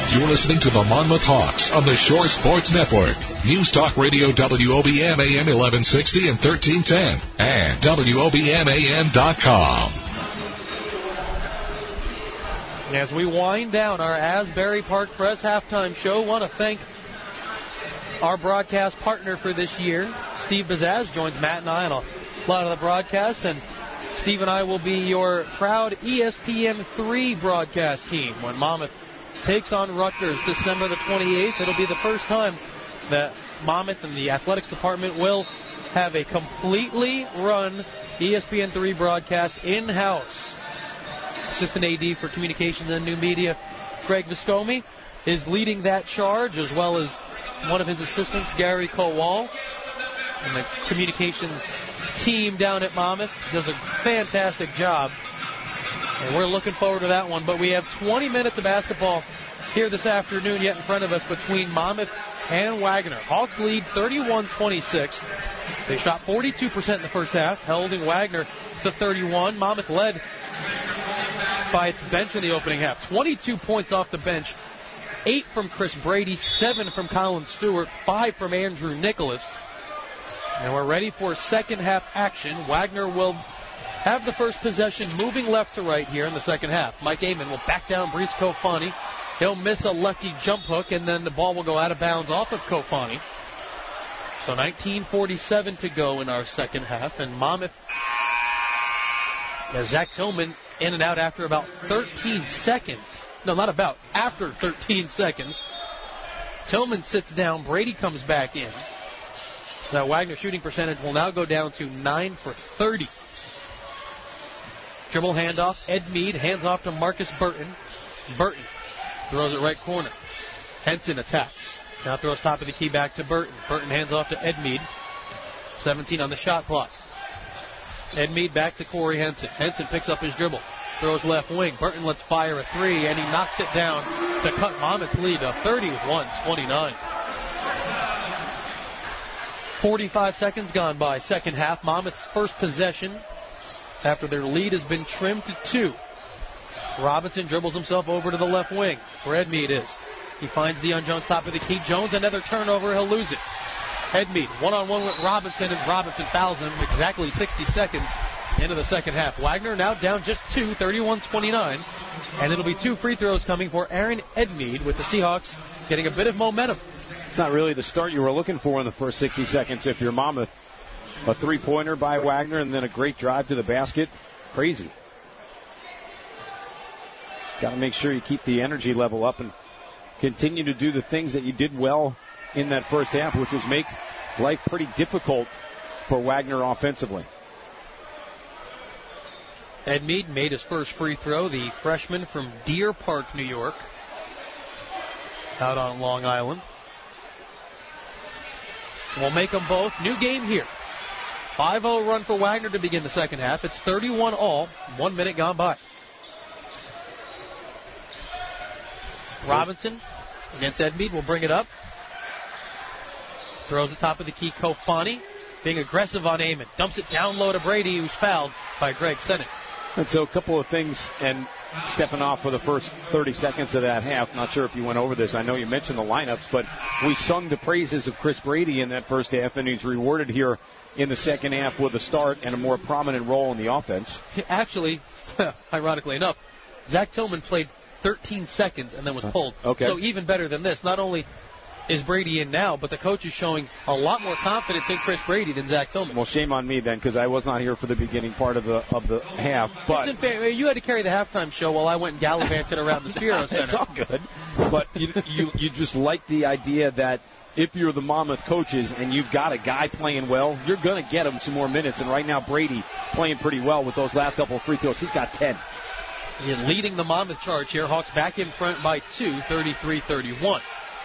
You're listening to the Monmouth Hawks on the Shore Sports Network. News Talk Radio WOBM AM 1160 and 1310 and WOBMAM.com. As we wind down our Asbury Park Press halftime show, want to thank our broadcast partner for this year. Steve Bazaz joins Matt and I on a lot of the broadcasts, and Steve and I will be your proud ESPN3 broadcast team when Monmouth takes on Rutgers December the 28th. It'll be the first time that Monmouth and the athletics department will have a completely run ESPN3 broadcast in-house. Assistant AD for Communications and New Media, Craig Viscomi, is leading that charge, as well as one of his assistants, Gary Kowal. And the communications team down at Monmouth does a fantastic job. And we're looking forward to that one. But we have 20 minutes of basketball here this afternoon yet in front of us between Monmouth and Wagner. Hawks lead 31-26. They shot 42% in the first half, holding Wagner to 31. Monmouth led by its bench in the opening half. 22 points off the bench. 8 from Chris Brady, 7 from Colin Stewart, 5 from Andrew Nicholas. And we're ready for second half action. Wagner will have the first possession, moving left to right here in the second half. Mike Amon will back down Brees Kofani. He'll miss a lefty jump hook, and then the ball will go out of bounds off of Kofani. So 19:47 to go in our second half, and Monmouth has Zach Tillman in and out after about 13 seconds. No, not about. After 13 seconds. Tillman sits down. Brady comes back in. Now Wagner's shooting percentage will now go down to 9 for 30. Dribble handoff. Ed Mead hands off to Marcus Burton. Burton throws it right corner. Henson attacks. Now throws top of the key back to Burton. Burton hands off to Ed Mead. 17 on the shot clock. Ed Mead back to Corey Henson. Henson picks up his dribble. Throws left wing. Burton lets fire a three, and he knocks it down to cut Monmouth's lead to 31-29. 45 seconds gone by second half. Monmouth's first possession after their lead has been trimmed to 2. Robinson dribbles himself over to the left wing. That's where Ed Mead is. He finds Deion Jones top of the key. Jones, another turnover. He'll lose it. Ed Mead, one-on-one with Robinson, and Robinson fouls him exactly 60 seconds into the second half. Wagner now down just 2, 31-29. And it'll be 2 free throws coming for Aaron Edmead, with the Seahawks getting a bit of momentum. It's not really the start you were looking for in the first 60 seconds if you're Monmouth. A three-pointer by Wagner and then a great drive to the basket. Crazy. Got to make sure you keep the energy level up and continue to do the things that you did well in that first half, which was make life pretty difficult for Wagner offensively. Ed Mead made his first free throw, the freshman from Deer Park, New York, out on Long Island. We'll make them both. New game here. 5-0 run for Wagner to begin the second half. It's 31 all, 1 minute gone by. Robinson against Ed Mead will bring it up. Throws the top of the key, Kofani, being aggressive on Amon. Dumps it down low to Brady, who's fouled by Greg Sennett. And so a couple of things, and stepping off for the first 30 seconds of that half. Not sure if you went over this. I know you mentioned the lineups, but we sung the praises of Chris Brady in that first half, and he's rewarded here in the second half with a start and a more prominent role in the offense. Actually, ironically enough, Zach Tillman played 13 seconds and then was pulled. Okay. So even better than this. Not only is Brady in now, but the coach is showing a lot more confidence in Chris Brady than Zach Tillman. Well, shame on me then, because I was not here for the beginning part of the half. But it's unfair. You had to carry the halftime show while I went and gallivanted around the Spiro Center. It's all good. But you just like the idea that if you're the Monmouth coaches and you've got a guy playing well, you're going to get him some more minutes. And right now, Brady playing pretty well with those last couple of free throws. He's got 10. He's leading the Monmouth charge here. Hawks back in front by 2, 33-31.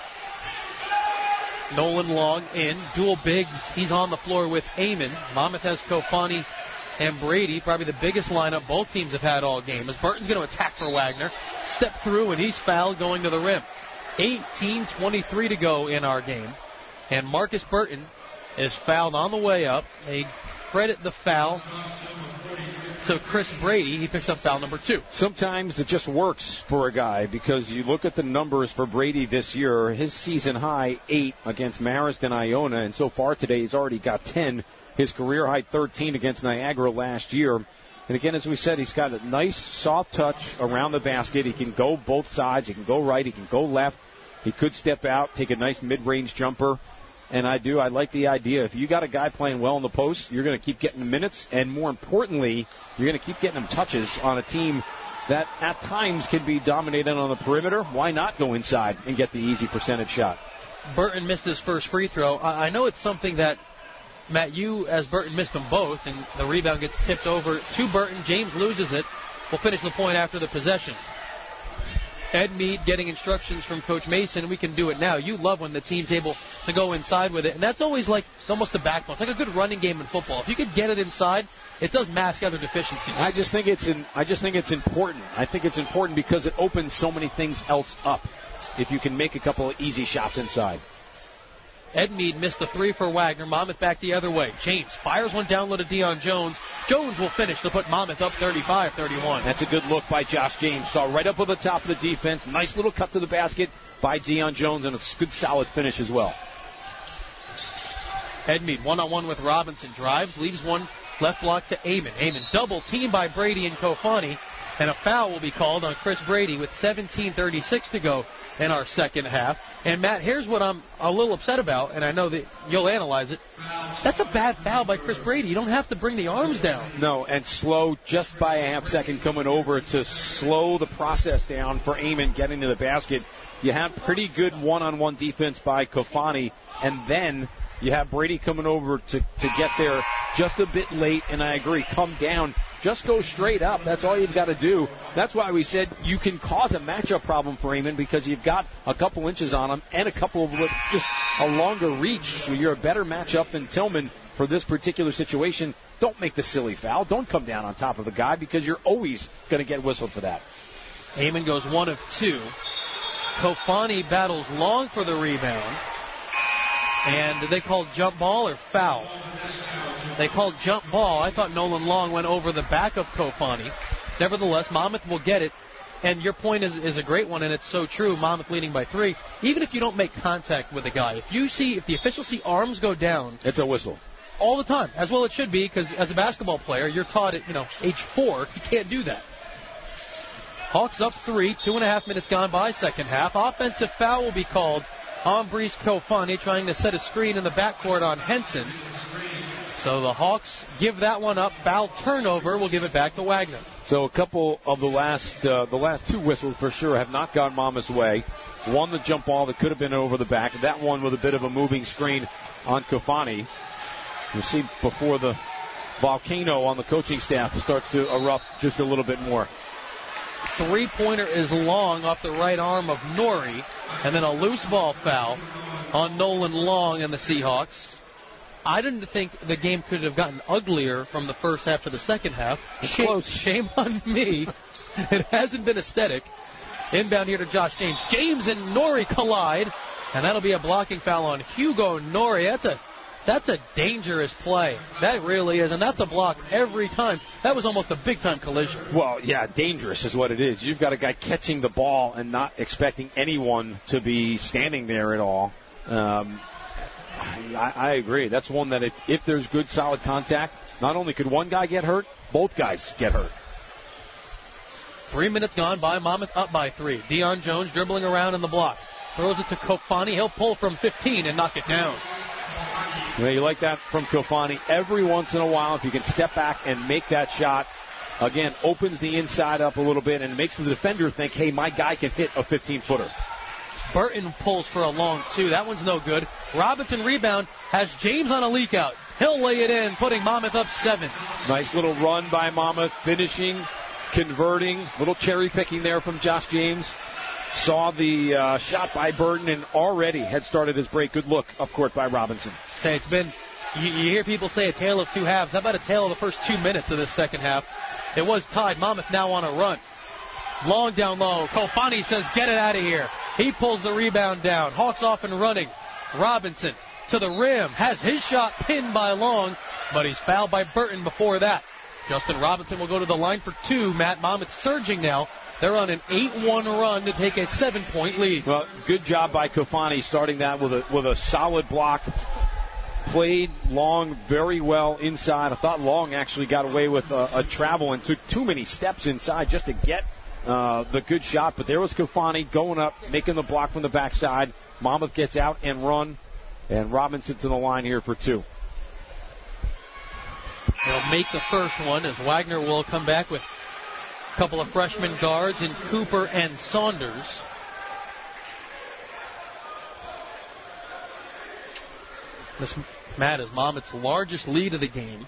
Nolan Long in. Dual bigs. He's on the floor with Amon. Monmouth has Kofani and Brady. Probably the biggest lineup both teams have had all game. As Burton's going to attack for Wagner. Step through, and he's fouled going to the rim. 18:23 to go in our game. And Marcus Burton is fouled on the way up. They credit the foul So Chris Brady, he picks up foul number 2. Sometimes it just works for a guy because you look at the numbers for Brady this year. His season high 8 against Marist and Iona, and so far today he's already got 10. His career high 13 against Niagara last year. And again, as we said, he's got a nice soft touch around the basket. He can go both sides. He can go right. He can go left. He could step out, take a nice mid-range jumper. And I like the idea. If you got a guy playing well in the post, you're going to keep getting minutes. And more importantly, you're going to keep getting him touches on a team that at times can be dominated on the perimeter. Why not go inside and get the easy percentage shot? Burton missed his first free throw. I know it's something that, Matt, you as Burton missed them both, and the rebound gets tipped over to Burton. James loses it. We'll finish the point after the possession. Ed Mead getting instructions from Coach Mason. We can do it now. You love when the team's able to go inside with it, and that's always like almost the backbone. It's like a good running game in football. If you could get it inside, it does mask other deficiencies. I just think it's important. I think it's important because it opens so many things else up. If you can make a couple of easy shots inside. Ed Mead missed the 3 for Wagner. Monmouth back the other way. James fires one down low to Deion Jones. Jones will finish to put Monmouth up 35-31. That's a good look by Josh James. Saw right up on the top of the defense. Nice little cut to the basket by Deion Jones, and a good solid finish as well. Ed Mead one-on-one with Robinson. Drives, leaves one left block to Amon. Amon double teamed by Brady and Kofani. And a foul will be called on Chris Brady with 17:36 to go in our second half. And, Matt, here's what I'm a little upset about, and I know that you'll analyze it. That's a bad foul by Chris Brady. You don't have to bring the arms down. No, and slow just by a half second coming over to slow the process down for Amon getting to the basket. You have pretty good one-on-one defense by Kofani, and then you have Brady coming over to get there just a bit late, and I agree, come down. Just go straight up. That's all you've got to do. That's why we said you can cause a matchup problem for Amon because you've got a couple inches on him and a couple of just a longer reach. So you're a better matchup than Tillman for this particular situation. Don't make the silly foul. Don't come down on top of the guy because you're always going to get whistled for that. Amon goes 1 of 2. Kofani battles long for the rebound. And did they call jump ball or foul? They called jump ball. I thought Nolan Long went over the back of Kofani. Nevertheless, Monmouth will get it. And your point is a great one, and it's so true. Monmouth leading by 3. Even if you don't make contact with a guy, if the officials see arms go down, it's a whistle. All the time. As well it should be, because as a basketball player, you're taught at age 4, you can't do that. Hawks up 3, 2.5 minutes gone by, second half. Offensive foul will be called on Brees Kofani, trying to set a screen in the backcourt on Henson. So the Hawks give that one up. Foul turnover. We'll give it back to Wagner. So a couple of the last 2 whistles for sure have not gone Monmouth's way. One, the jump ball that could have been over the back. That one with a bit of a moving screen on Kofani. You see before the volcano on the coaching staff starts to erupt just a little bit more. 3-pointer is long off the right arm of Norrie. And then a loose ball foul on Nolan Long and the Seahawks. I didn't think the game could have gotten uglier from the first half to the second half. Shame on me. It hasn't been aesthetic. Inbound here to Josh James. James and Norrie collide, and that'll be a blocking foul on Hugo Norrie. That's a dangerous play. That really is, and that's a block every time. That was almost a big-time collision. Well, yeah, dangerous is what it is. You've got a guy catching the ball and not expecting anyone to be standing there at all. I agree. That's one that if there's good, solid contact, not only could one guy get hurt, both guys get hurt. 3 minutes gone by. Monmouth up by 3. Deion Jones dribbling around in the block. Throws it to Kofani. He'll pull from 15 and knock it down. Well, you like that from Kofani. Every once in a while, if you can step back and make that shot, again, opens the inside up a little bit and makes the defender think, hey, my guy can hit a 15-footer. Burton pulls for a long 2. That one's no good. Robinson rebound, has James on a leak out. He'll lay it in, putting Monmouth up 7. Nice little run by Monmouth, finishing, converting, little cherry picking there from Josh James. Saw the shot by Burton and already had started his break. Good look up court by Robinson. Say it's been, you hear people say a tale of 2 halves. How about a tale of the first 2 minutes of this second half? It was tied. Monmouth now on a run. Long down low. Kofani says, get it out of here. He pulls the rebound down. Hawks off and running. Robinson to the rim. Has his shot pinned by Long, but he's fouled by Burton before that. Justin Robinson will go to the line for 2. Matt Monmouth surging now. They're on an 8-1 run to take a 7-point lead. Well, good job by Kofani starting that with a solid block. Played Long very well inside. I thought Long actually got away with a travel and took too many steps inside just to get the good shot. But there was Kofani going up, making the block from the backside. Monmouth gets out and run, and Robinson to the line here for 2. They'll make the first one as Wagner will come back with a couple of freshman guards in Cooper and Saunders. This, Matt, is Monmouth's largest lead of the game.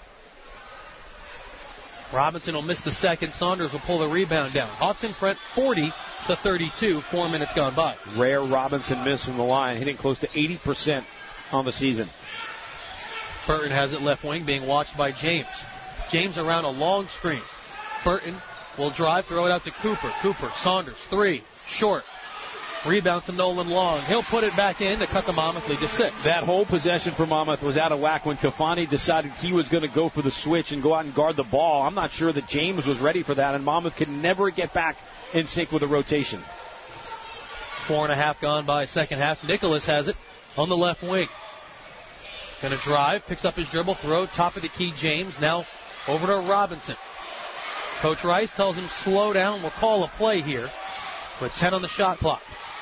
Robinson will miss the second. Saunders will pull the rebound down. Hawks in front 40-32. 4 minutes gone by. Rare Robinson miss from the line, hitting close to 80% on the season. Burton has it left wing, being watched by James. James around a long screen. Burton will drive, throw it out to Cooper. Cooper, Saunders, 3, short. Rebound to Nolan Long. He'll put it back in to cut the Monmouth lead to 6. That whole possession for Monmouth was out of whack when Kofani decided he was going to go for the switch and go out and guard the ball. I'm not sure that James was ready for that, and Monmouth could never get back in sync with the rotation. 4.5 gone by second half. Nicholas has it on the left wing. Going to drive, picks up his dribble, throw, top of the key, James. Now over to Robinson. Coach Rice tells him slow down. We'll call a play here with 10 on the shot clock.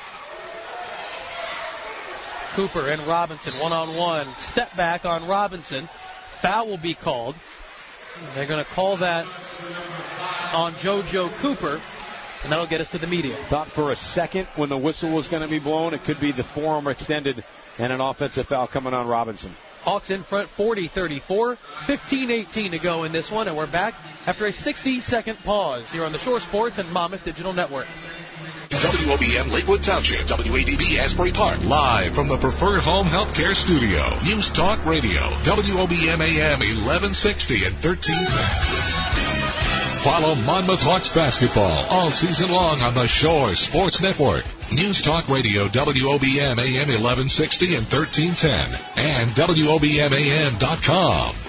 Cooper and Robinson one-on-one. Step back on Robinson. Foul will be called. They're going to call that on JoJo Cooper, and that'll get us to the media. Thought for a second when the whistle was going to be blown, it could be the forearm extended and an offensive foul coming on Robinson. Hawks in front 40-34, 15-18 to go in this one, and we're back after a 60-second pause here on the Shore Sports and Monmouth Digital Network. WOBM Lakewood Township, WADB Asbury Park, live from the Preferred Home Healthcare Studio. News Talk Radio, WOBM AM 1160 and 1310. Follow Monmouth Hawks basketball all season long on the Shore Sports Network. News Talk Radio, WOBM AM 1160 and 1310, and WOBMAM.com.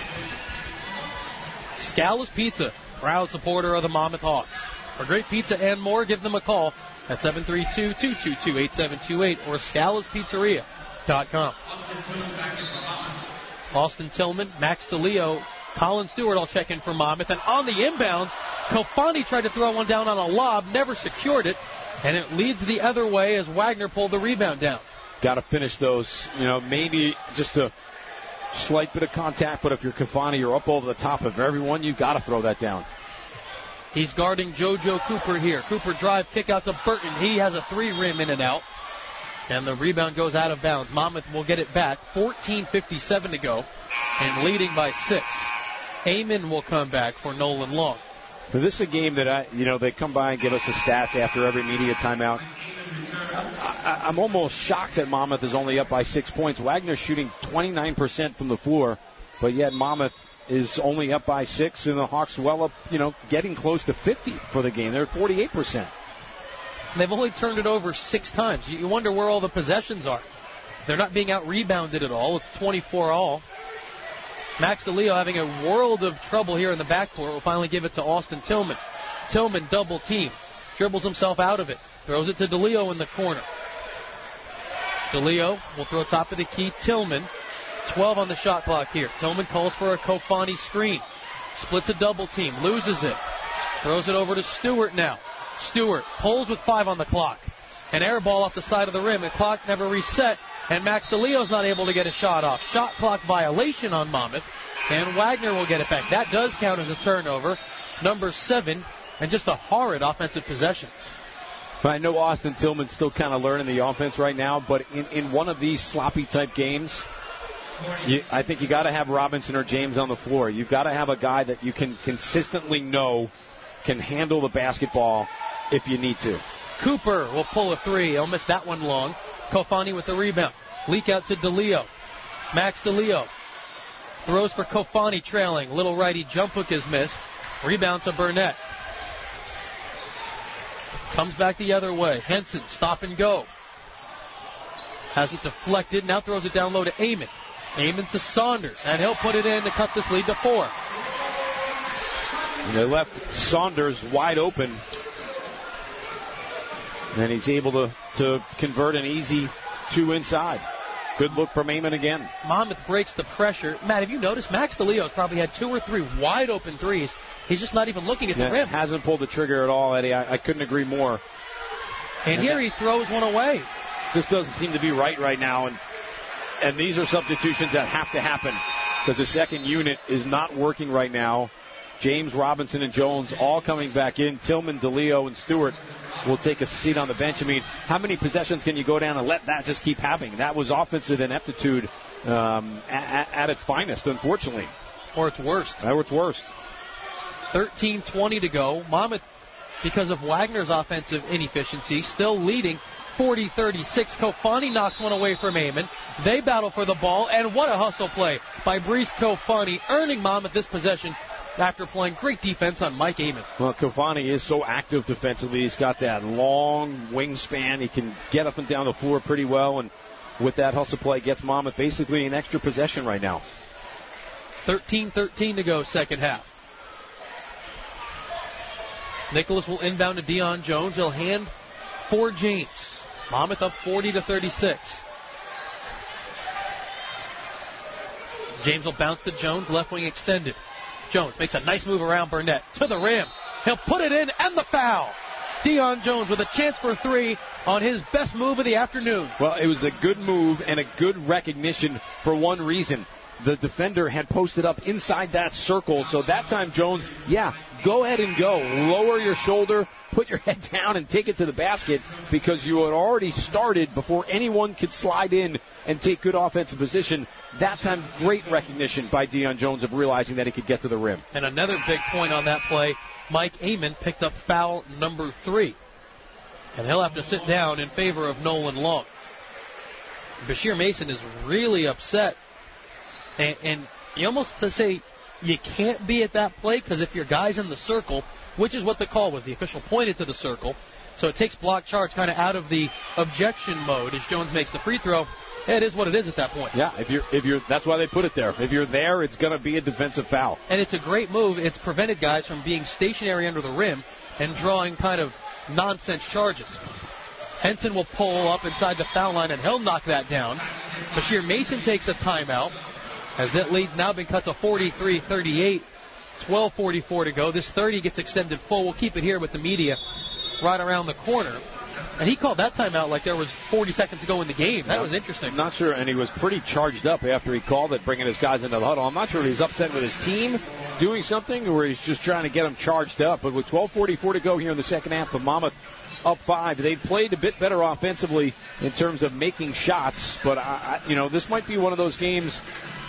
Scala's Pizza, proud supporter of the Monmouth Hawks. For great pizza and more, give them a call at 732-222-8728 or scalaspizzeria.com. Austin Tillman, Max DeLeo, Colin Stewart all check in for Monmouth. And on the inbounds, Kofani tried to throw one down on a lob, never secured it, and it leads the other way as Wagner pulled the rebound down. Got to finish those, maybe just a slight bit of contact, but if you're Kofani, you're up over the top of everyone, you've got to throw that down. He's guarding JoJo Cooper here. Cooper drive, kick out to Burton. He has a 3-rim in and out. And the rebound goes out of bounds. Monmouth will get it back. 14:57 to go. And leading by 6. Amon will come back for Nolan Long. So this is a game that, they come by and give us the stats after every media timeout. I'm almost shocked that Monmouth is only up by 6 points. Wagner's shooting 29% from the floor, but yet Monmouth is only up by 6, and the Hawks well up, getting close to 50 for the game. They're at 48%. And they've only turned it over 6 times. You wonder where all the possessions are. They're not being out-rebounded at all. It's 24 all. Max DeLeo having a world of trouble here in the backcourt. Will finally give it to Austin Tillman. Tillman double team. Dribbles himself out of it. Throws it to DeLeo in the corner. DeLeo will throw top of the key. Tillman. 12 on the shot clock here. Tillman calls for a Kofani screen. Splits a double team. Loses it. Throws it over to Stewart now. Stewart pulls with 5 on the clock. An air ball off the side of the rim. The clock never reset. And Max DeLeo's not able to get a shot off. Shot clock violation on Monmouth. And Wagner will get it back. That does count as a turnover. Number 7. And just a horrid offensive possession. I know Austin Tillman's still kind of learning the offense right now. But in one of these sloppy type games, I think you got to have Robinson or James on the floor. You've got to have a guy that you can consistently know can handle the basketball if you need to. Cooper will pull a 3. He'll miss that one long. Kofani with the rebound. Leak out to DeLeo. Max DeLeo throws for Kofani trailing. Little righty jump hook is missed. Rebound to Burnett. Comes back the other way. Henson stop and go. Has it deflected. Now throws it down low to Amon. Amon to Saunders, and he'll put it in to cut this lead to 4. And they left Saunders wide open. And he's able to convert an easy 2 inside. Good look from Amon again. Monmouth breaks the pressure. Matt, have you noticed Max DeLeo's probably had 2 or 3 wide open threes. He's just not even looking at the rim. Hasn't pulled the trigger at all, Eddie. I couldn't agree more. And here he throws one away. Just doesn't seem to be right now. And these are substitutions that have to happen because the second unit is not working right now. James, Robinson, and Jones all coming back in. Tillman, DeLeo, and Stewart will take a seat on the bench. I mean, how many possessions can you go down and let that just keep happening? That was offensive ineptitude at its finest, unfortunately. Or its worst. 13:20 to go. Monmouth, because of Wagner's offensive inefficiency, still leading 40-36. Kofani knocks one away from Amon. They battle for the ball, and what a hustle play by Brees Kofani, earning Monmouth this possession after playing great defense on Mike Amon. Well, Kofani is so active defensively. He's got that long wingspan. He can get up and down the floor pretty well, and with that hustle play, gets Monmouth basically an extra possession right now. 13:13 to go, second half. Nicholas will inbound to Deion Jones. He'll hand for James. Monmouth up 40-36. James will bounce to Jones, left wing extended. Jones makes a nice move around Burnett to the rim. He'll put it in, and the foul. Deion Jones with a chance for 3 on his best move of the afternoon. Well, it was a good move and a good recognition for one reason. The defender had posted up inside that circle, so that time Jones, go ahead and go. Lower your shoulder, put your head down, and take it to the basket because you had already started before anyone could slide in and take good offensive position. That time, great recognition by Deion Jones of realizing that he could get to the rim. And another big point on that play, Mike Amon picked up foul number 3. And he'll have to sit down in favor of Nolan Long. Bashir Mason is really upset. And you almost to say you can't be at that play because if your guy's in the circle, which is what the call was, the official pointed to the circle, so it takes block charge kind of out of the objection mode as Jones makes the free throw. It is what it is at that point. Yeah, if you're that's why they put it there. If you're there, it's going to be a defensive foul. And it's a great move. It's prevented guys from being stationary under the rim and drawing kind of nonsense charges. Henson will pull up inside the foul line and he'll knock that down. Bashir Mason takes a timeout. As that lead's now been cut to 43-38, 12:44 to go. This 30 gets extended full. We'll keep it here with the media right around the corner. And he called that timeout like there was 40 seconds to go in the game. That was interesting. Not sure, and he was pretty charged up after he called it, bringing his guys into the huddle. I'm not sure if he's upset with his team doing something or he's just trying to get them charged up. But with 12:44 to go here in the second half, the Monmouth up 5. They've played a bit better offensively in terms of making shots. But, this might be one of those games.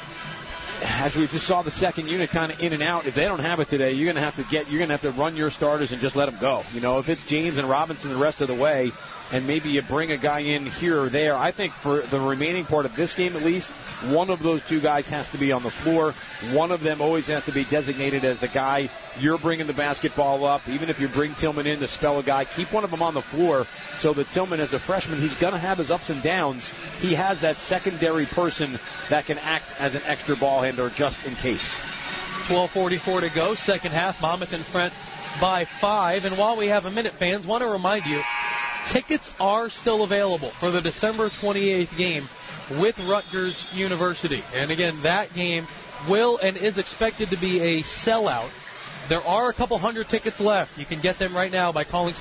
As we just saw the second unit kind of in and out, if they don't have it today, you're going to have to run your starters and just let them go. If it's James and Robinson the rest of the way, and maybe you bring a guy in here or there, I think for the remaining part of this game at least, one of those 2 guys has to be on the floor. One of them always has to be designated as the guy you're bringing the basketball up. Even if you bring Tillman in to spell a guy, keep one of them on the floor so that Tillman, as a freshman, he's going to have his ups and downs. He has that secondary person that can act as an extra ball handler just in case. 12:44 to go, second half. Monmouth in front by 5. And while we have a minute, fans, want to remind you, tickets are still available for the December 28th game with Rutgers University. And again, that game will and is expected to be a sellout. There are a couple hundred tickets left. You can get them right now by calling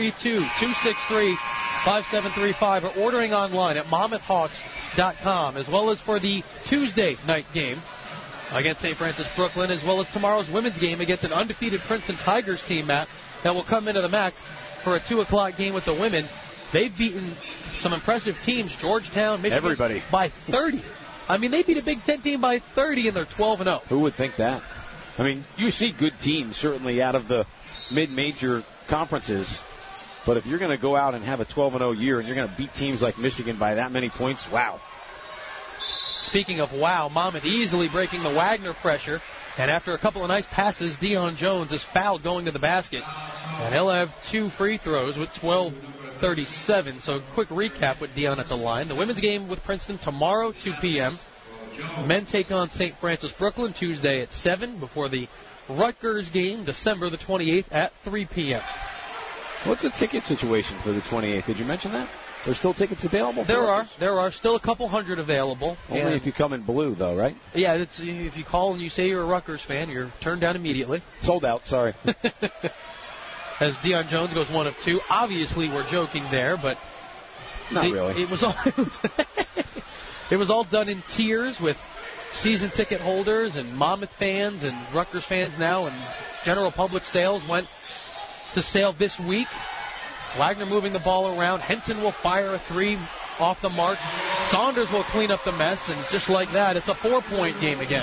732-263-5735 or ordering online at MonmouthHawks.com, as well as for the Tuesday night game against St. Francis Brooklyn, as well as tomorrow's women's game against an undefeated Princeton Tigers team, Matt, that will come into the MAC for a 2 o'clock game with the women. They've beaten some impressive teams, Georgetown, Michigan, everybody, by 30. I mean, they beat a Big Ten team by 30, and they're 12-0. Who would think that? I mean, you see good teams, certainly, out of the mid-major conferences. But if you're going to go out and have a 12-0 year and you're going to beat teams like Michigan by that many points, wow. Speaking of wow, Monmouth easily breaking the Wagner pressure. And after a couple of nice passes, Deion Jones is fouled going to the basket. And he'll have 2 free throws with 12:37. So quick recap with Deion at the line. The women's game with Princeton tomorrow, 2 p.m. Men take on St. Francis Brooklyn Tuesday at 7 before the Rutgers game, December the 28th at 3 p.m. What's the ticket situation for the 28th? Did you mention that? There's still tickets available? There are still a couple hundred available. Only if you come in blue, though, right? Yeah, if you call and you say you're a Rutgers fan, you're turned down immediately. Sold out, sorry. As Deion Jones goes 1 of 2. Obviously, we're joking there, but not really. It was all it was all done in tiers with season ticket holders and Monmouth fans and Rutgers fans now, and general public sales went to sale this week. Wagner moving the ball around. Henson will fire a 3 off the mark. Saunders will clean up the mess, and just like that, it's a 4-point game again.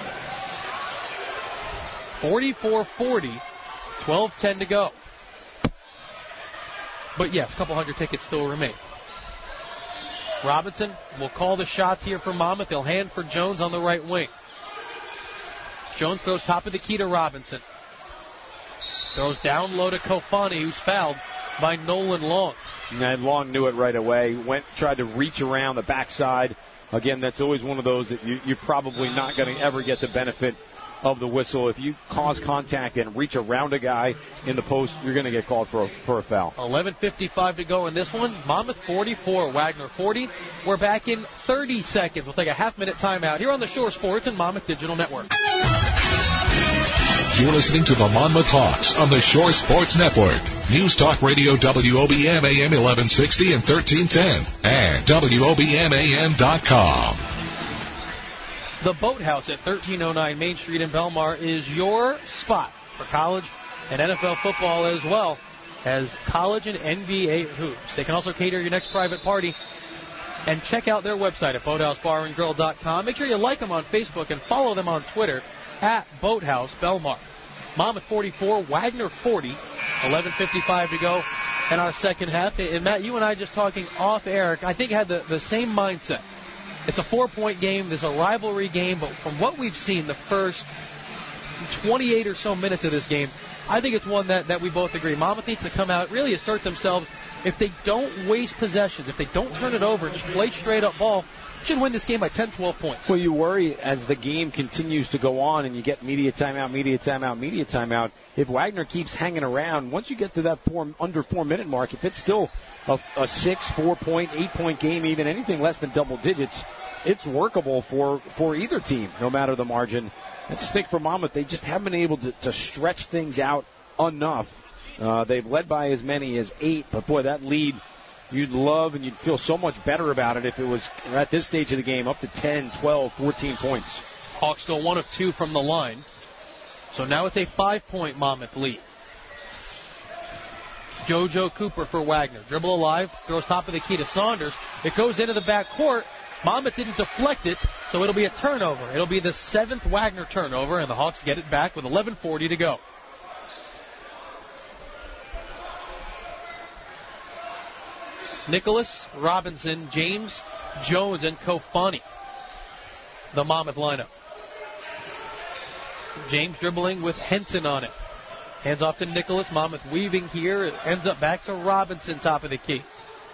44-40, 12-10 to go. But yes, a couple hundred tickets still remain. Robinson will call the shots here for Monmouth. They'll hand for Jones on the right wing. Jones throws top of the key to Robinson. Throws down low to Kofani, who's fouled by Nolan Long. And Long knew it right away. Tried to reach around the backside. Again, that's always one of those that you're probably not going to ever get the benefit of the whistle. If you cause contact and reach around a guy in the post, you're going to get called for a foul. 11:55 to go in this one. Monmouth 44, Wagner 40. We're back in 30 seconds. We'll take a half-minute timeout here on the Shore Sports and Monmouth Digital Network. You're listening to the Monmouth Hawks on the Shore Sports Network. News Talk Radio WOBM AM 1160 and 1310 and WOBMAM.com. The Boathouse at 1309 Main Street in Belmar is your spot for college and NFL football, as well as college and NBA hoops. They can also cater your next private party. And check out their website at boathousebarandgrill.com. Make sure you like them on Facebook and follow them on Twitter at Boathouse Belmar. Monmouth 44, Wagner 40, 11:55 to go in our second half. And Matt, you and I just talking off air, I think had the same mindset. It's a 4-point game. There's a rivalry game, but from what we've seen the first 28 or so minutes of this game, I think it's one that we both agree. Monmouth needs to come out, really assert themselves. If they don't waste possessions, if they don't turn it over, just play straight-up ball, should win this game by 10, 12 points. Well, you worry as the game continues to go on and you get media timeout. If Wagner keeps hanging around, once you get to that under 4-minute mark, if it's still a 6, 4-point, 8-point game, even anything less than double digits, it's workable for either team, no matter the margin. I just think for Monmouth, they just haven't been able to stretch things out enough. They've led by as many as 8, but boy, that lead you'd love and you'd feel so much better about it if it was at this stage of the game up to 10, 12, 14 points. Hawks still 1 of 2 from the line. So now it's a 5-point Monmouth lead. JoJo Cooper for Wagner. Dribble alive, throws top of the key to Saunders. It goes into the back court. Monmouth didn't deflect it, so it'll be a turnover. It'll be the 7th Wagner turnover, and the Hawks get it back with 11:40 to go. Nicholas, Robinson, James, Jones, and Kofani, the Monmouth lineup. James dribbling with Henson on it. Hands off to Nicholas. Monmouth weaving here. It ends up back to Robinson, top of the key.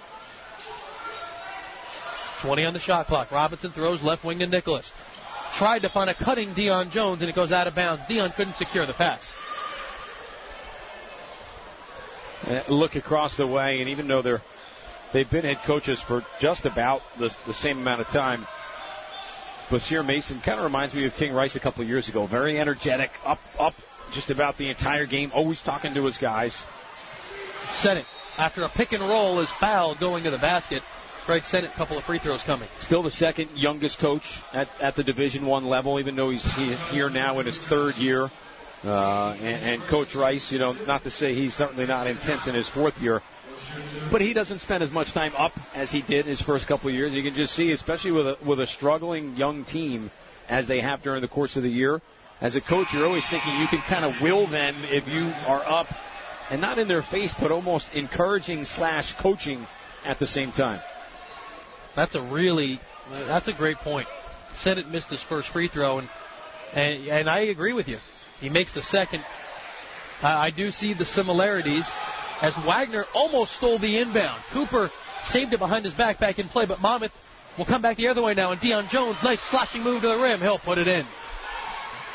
20 on the shot clock. Robinson throws left wing to Nicholas. Tried to find a cutting Deion Jones, and it goes out of bounds. Deion couldn't secure the pass. Look across the way, and even though they've been head coaches for just about the same amount of time, Bashir Mason kind of reminds me of King Rice a couple of years ago. Very energetic, up just about the entire game, always talking to his guys. Sennett, after a pick and roll, is fouled going to the basket. Greg Sennett, couple of free throws coming. Still the second youngest coach at the Division I level, even though he's here now in his 3rd year. And Coach Rice, not to say he's certainly not intense in his 4th year, but he doesn't spend as much time up as he did in his first couple of years. You can just see, especially with a struggling young team as they have during the course of the year, as a coach, you're always thinking you can kind of will them if you are up, and not in their face, but almost encouraging / coaching at the same time. That's a great point. Sennett missed his first free throw, and I agree with you. He makes the second. I do see the similarities, as Wagner almost stole the inbound. Cooper saved it behind his back in play, but Monmouth will come back the other way now, and Deion Jones, nice flashing move to the rim. He'll put it in.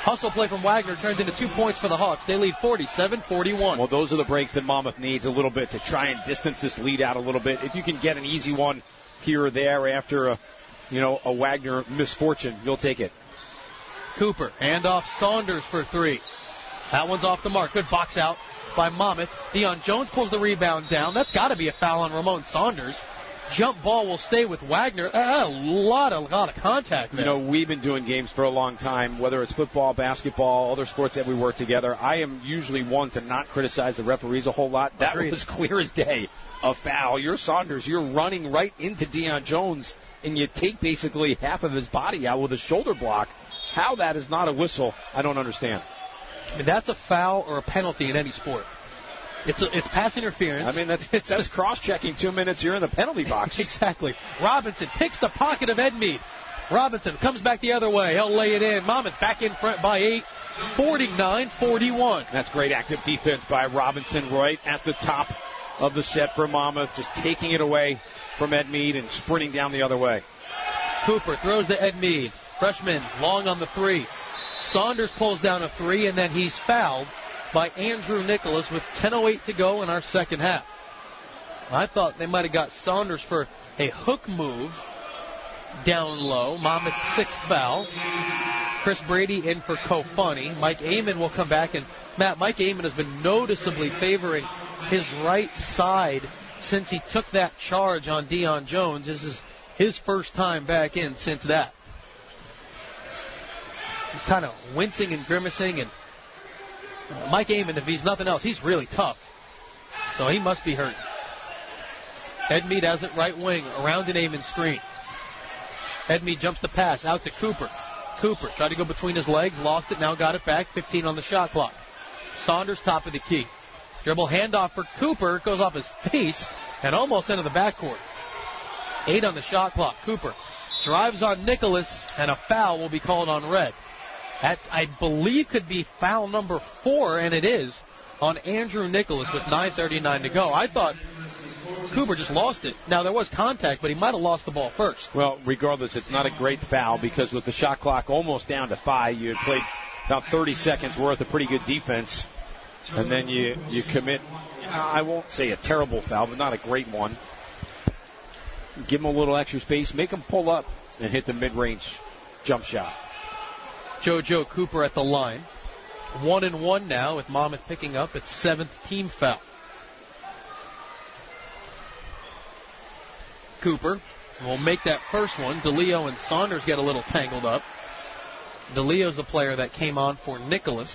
Hustle play from Wagner turns into 2 points for the Hawks. They lead 47-41. Well, those are the breaks that Monmouth needs a little bit to try and distance this lead out a little bit. If you can get an easy one here or there after a Wagner misfortune, you'll take it. Cooper, handoff Saunders for three. That one's off the mark. Good box out by Monmouth. Deion Jones pulls the rebound down. That's got to be a foul on Ramon Saunders. Jump ball will stay with Wagner. A lot of contact there. We've been doing games for a long time, whether it's football, basketball, other sports that we work together. I am usually one to not criticize the referees a whole lot. That was clear as day. A foul. You're Saunders. You're running right into Deion Jones, and you take basically half of his body out with a shoulder block. How that is not a whistle, I don't understand. I mean, that's a foul or a penalty in any sport. It's pass interference. I mean, that's cross-checking 2 minutes. You're in the penalty box. Exactly. Robinson picks the pocket of Edmeade. Robinson comes back the other way. He'll lay it in. Monmouth back in front by 8, 49-41. That's great active defense by Robinson right at the top of the set for Monmouth, just taking it away from Edmeade and sprinting down the other way. Cooper throws to Edmeade. Freshman long on the three. Saunders pulls down a three, and then he's fouled by Andrew Nicholas with 10:08 to go in our second half. I thought they might have got Saunders for a hook move down low. Monmouth's sixth foul. Chris Brady in for Kofani. Mike Amon will come back. And, Matt, Mike Amon has been noticeably favoring his right side since he took that charge on Deion Jones. This is his first time back in since that. He's kind of wincing and grimacing, and Mike Amon, if he's nothing else, he's really tough. So he must be hurt. Edmeade has it right wing around an Amon screen. Edmeade jumps the pass out to Cooper. Cooper tried to go between his legs, lost it, now got it back, 15 on the shot clock. Saunders top of the key. Dribble handoff for Cooper, goes off his face and almost into the backcourt. 8 on the shot clock. Cooper drives on Nicholas, and a foul will be called on Red. That, I believe, could be foul number 4, and it is, on Andrew Nicholas with 9:39 to go. I thought Cooper just lost it. Now, there was contact, but he might have lost the ball first. Well, regardless, it's not a great foul because with the shot clock almost down to 5, you had played about 30 seconds worth of pretty good defense, and then you commit, I won't say a terrible foul, but not a great one. Give him a little extra space, make him pull up and hit the mid-range jump shot. JoJo Cooper at the line. 1-1 now with Monmouth picking up its 7th team foul. Cooper will make that first one. DeLeo and Saunders get a little tangled up. DeLeo's the player that came on for Nicholas.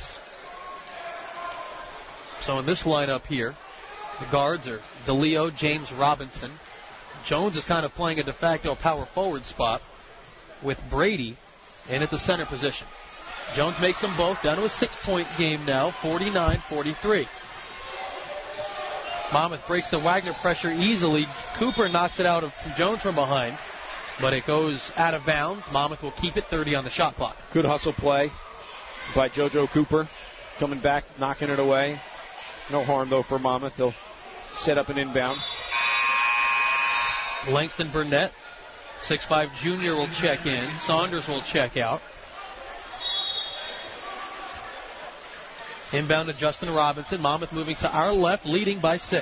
So in this lineup here, the guards are DeLeo, James Robinson. Jones is kind of playing a de facto power forward spot with Brady in at the center position. Jones makes them both down to a 6-point game now, 49-43. Monmouth breaks the Wagner pressure easily. Cooper knocks it out of Jones from behind, but it goes out of bounds. Monmouth will keep it, 30 on the shot clock. Good hustle play by JoJo Cooper, coming back, knocking it away. No harm, though, for Monmouth. They'll set up an inbound. Langston Burnett, 6'5 junior, will check in. Saunders will check out. Inbound to Justin Robinson. Monmouth moving to our left, leading by 6.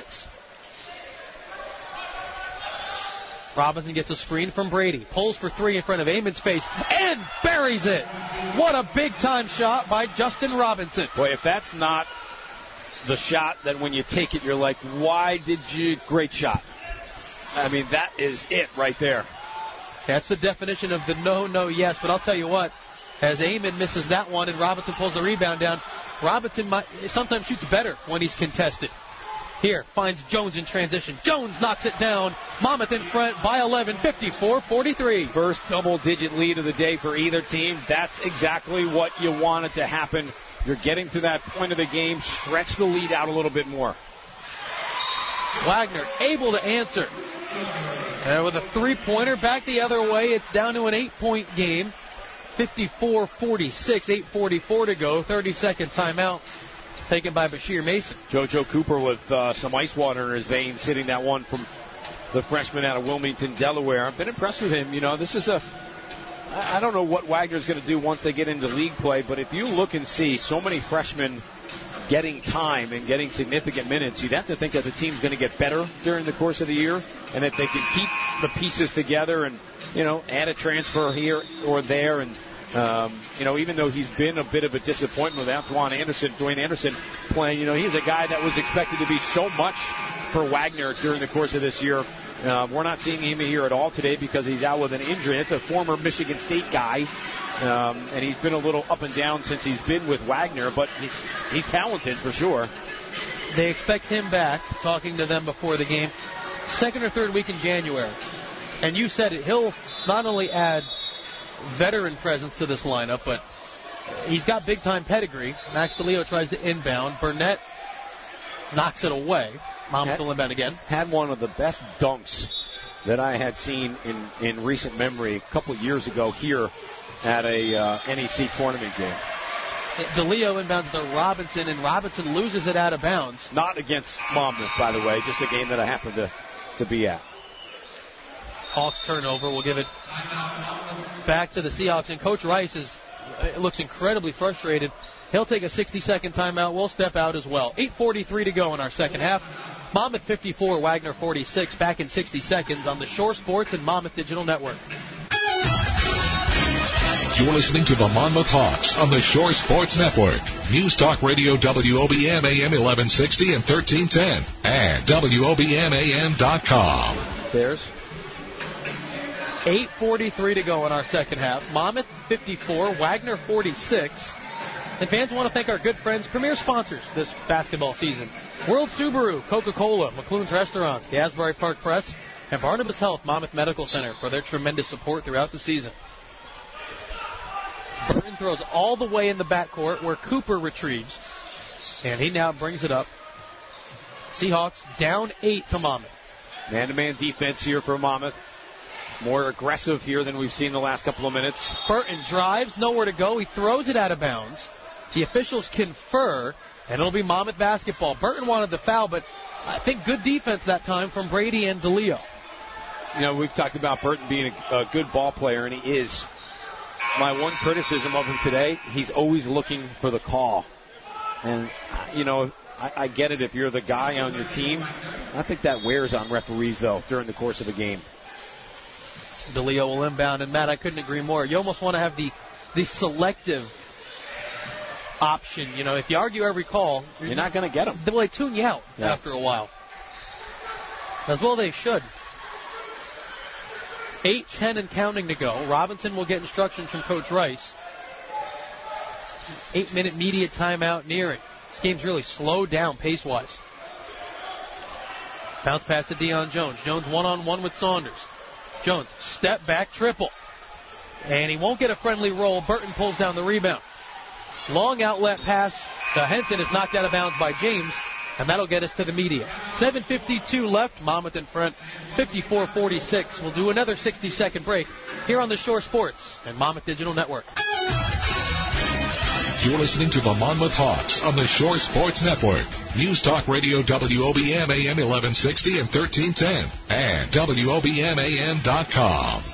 Robinson gets a screen from Brady. Pulls for 3 in front of Amon's face and buries it. What a big-time shot by Justin Robinson. Boy, if that's not the shot that when you take it, you're like, why did you? Great shot. I mean, that is it right there. That's the definition of the no, yes. But I'll tell you what, as Amon misses that one and Robinson pulls the rebound down, Robinson sometimes shoots better when he's contested. Here, finds Jones in transition. Jones knocks it down. Monmouth in front by 11, 54-43. First double-digit lead of the day for either team. That's exactly what you wanted to happen. You're getting to that point of the game. Stretch the lead out a little bit more. Wagner able to answer. With a three-pointer back the other way, it's down to an 8-point game. 54-46, 8:44 to go. 30-second timeout taken by Bashir Mason. JoJo Cooper with some ice water in his veins, hitting that one from the freshman out of Wilmington, Delaware. I've been impressed with him. You know, this is a I don't know what Wagner's going to do once they get into league play, but if you look and see so many freshmen getting time and getting significant minutes, you'd have to think that the team's going to get better during the course of the year, and if they can keep the pieces together and, add a transfer here or there, and even though he's been a bit of a disappointment without Dwayne Anderson playing, he's a guy that was expected to be so much for Wagner during the course of this year. We're not seeing him here at all today because he's out with an injury. It's a former Michigan State guy, and he's been a little up and down since he's been with Wagner, but he's talented for sure. They expect him back, talking to them before the game, second or third week in January. And you said it, he'll not only add veteran presence to this lineup, but he's got big-time pedigree. Max DeLeo tries to inbound. Burnett knocks it away. Monmouth will inbound again. Had one of the best dunks that I had seen in recent memory a couple of years ago here at a NEC tournament game. DeLeo inbounds to Robinson, and Robinson loses it out of bounds. Not against Monmouth, by the way, just a game that I happened to be at. Hawks turnover. We'll give it back to the Seahawks, and Coach Rice looks incredibly frustrated. He'll take a 60-second timeout. We'll step out as well. 8:43 to go in our second half. Monmouth 54, Wagner 46. Back in 60 seconds on the Shore Sports and Monmouth Digital Network. You're listening to the Monmouth Hawks on the Shore Sports Network. News Talk Radio WOBM AM 1160 and 1310 and WOBMAM.com. There's 8:43 to go in our second half. Monmouth 54, Wagner 46. And fans want to thank our good friends, premier sponsors this basketball season. World Subaru, Coca-Cola, McLuhan's Restaurants, the Asbury Park Press, and Barnabas Health Monmouth Medical Center for their tremendous support throughout the season. Burton throws all the way in the backcourt where Cooper retrieves. And he now brings it up. Seahawks down 8 to Monmouth. Man-to-man defense here for Monmouth. More aggressive here than we've seen the last couple of minutes. Burton drives, nowhere to go. He throws it out of bounds. The officials confer, and it'll be Monmouth basketball. Burton wanted the foul, but I think good defense that time from Brady and DeLeo. We've talked about Burton being a good ball player, and he is. My one criticism of him today, he's always looking for the call. And, I get it if you're the guy on your team. I think that wears on referees, though, during the course of a game. DeLeo will inbound, and Matt, I couldn't agree more. You almost want to have the selective option. If you argue every call, you're not going to get them. They tune you out after a while. As well they should. 8:10 and counting to go. Robinson will get instructions from Coach Rice. 8-minute media timeout nearing. This game's really slowed down pace-wise. Bounce pass to Deion Jones. Jones one-on-one with Saunders. Jones, step back, triple. And he won't get a friendly roll. Burton pulls down the rebound. Long outlet pass to Henson is knocked out of bounds by James, and that'll get us to the media. 7:52 left, Monmouth in front, 54-46. We'll do another 60-second break here on the Shore Sports and Monmouth Digital Network. You're listening to the Monmouth Hawks on the Shore Sports Network. News Talk Radio WOBM AM 1160 and 1310 and WOBMAM.com.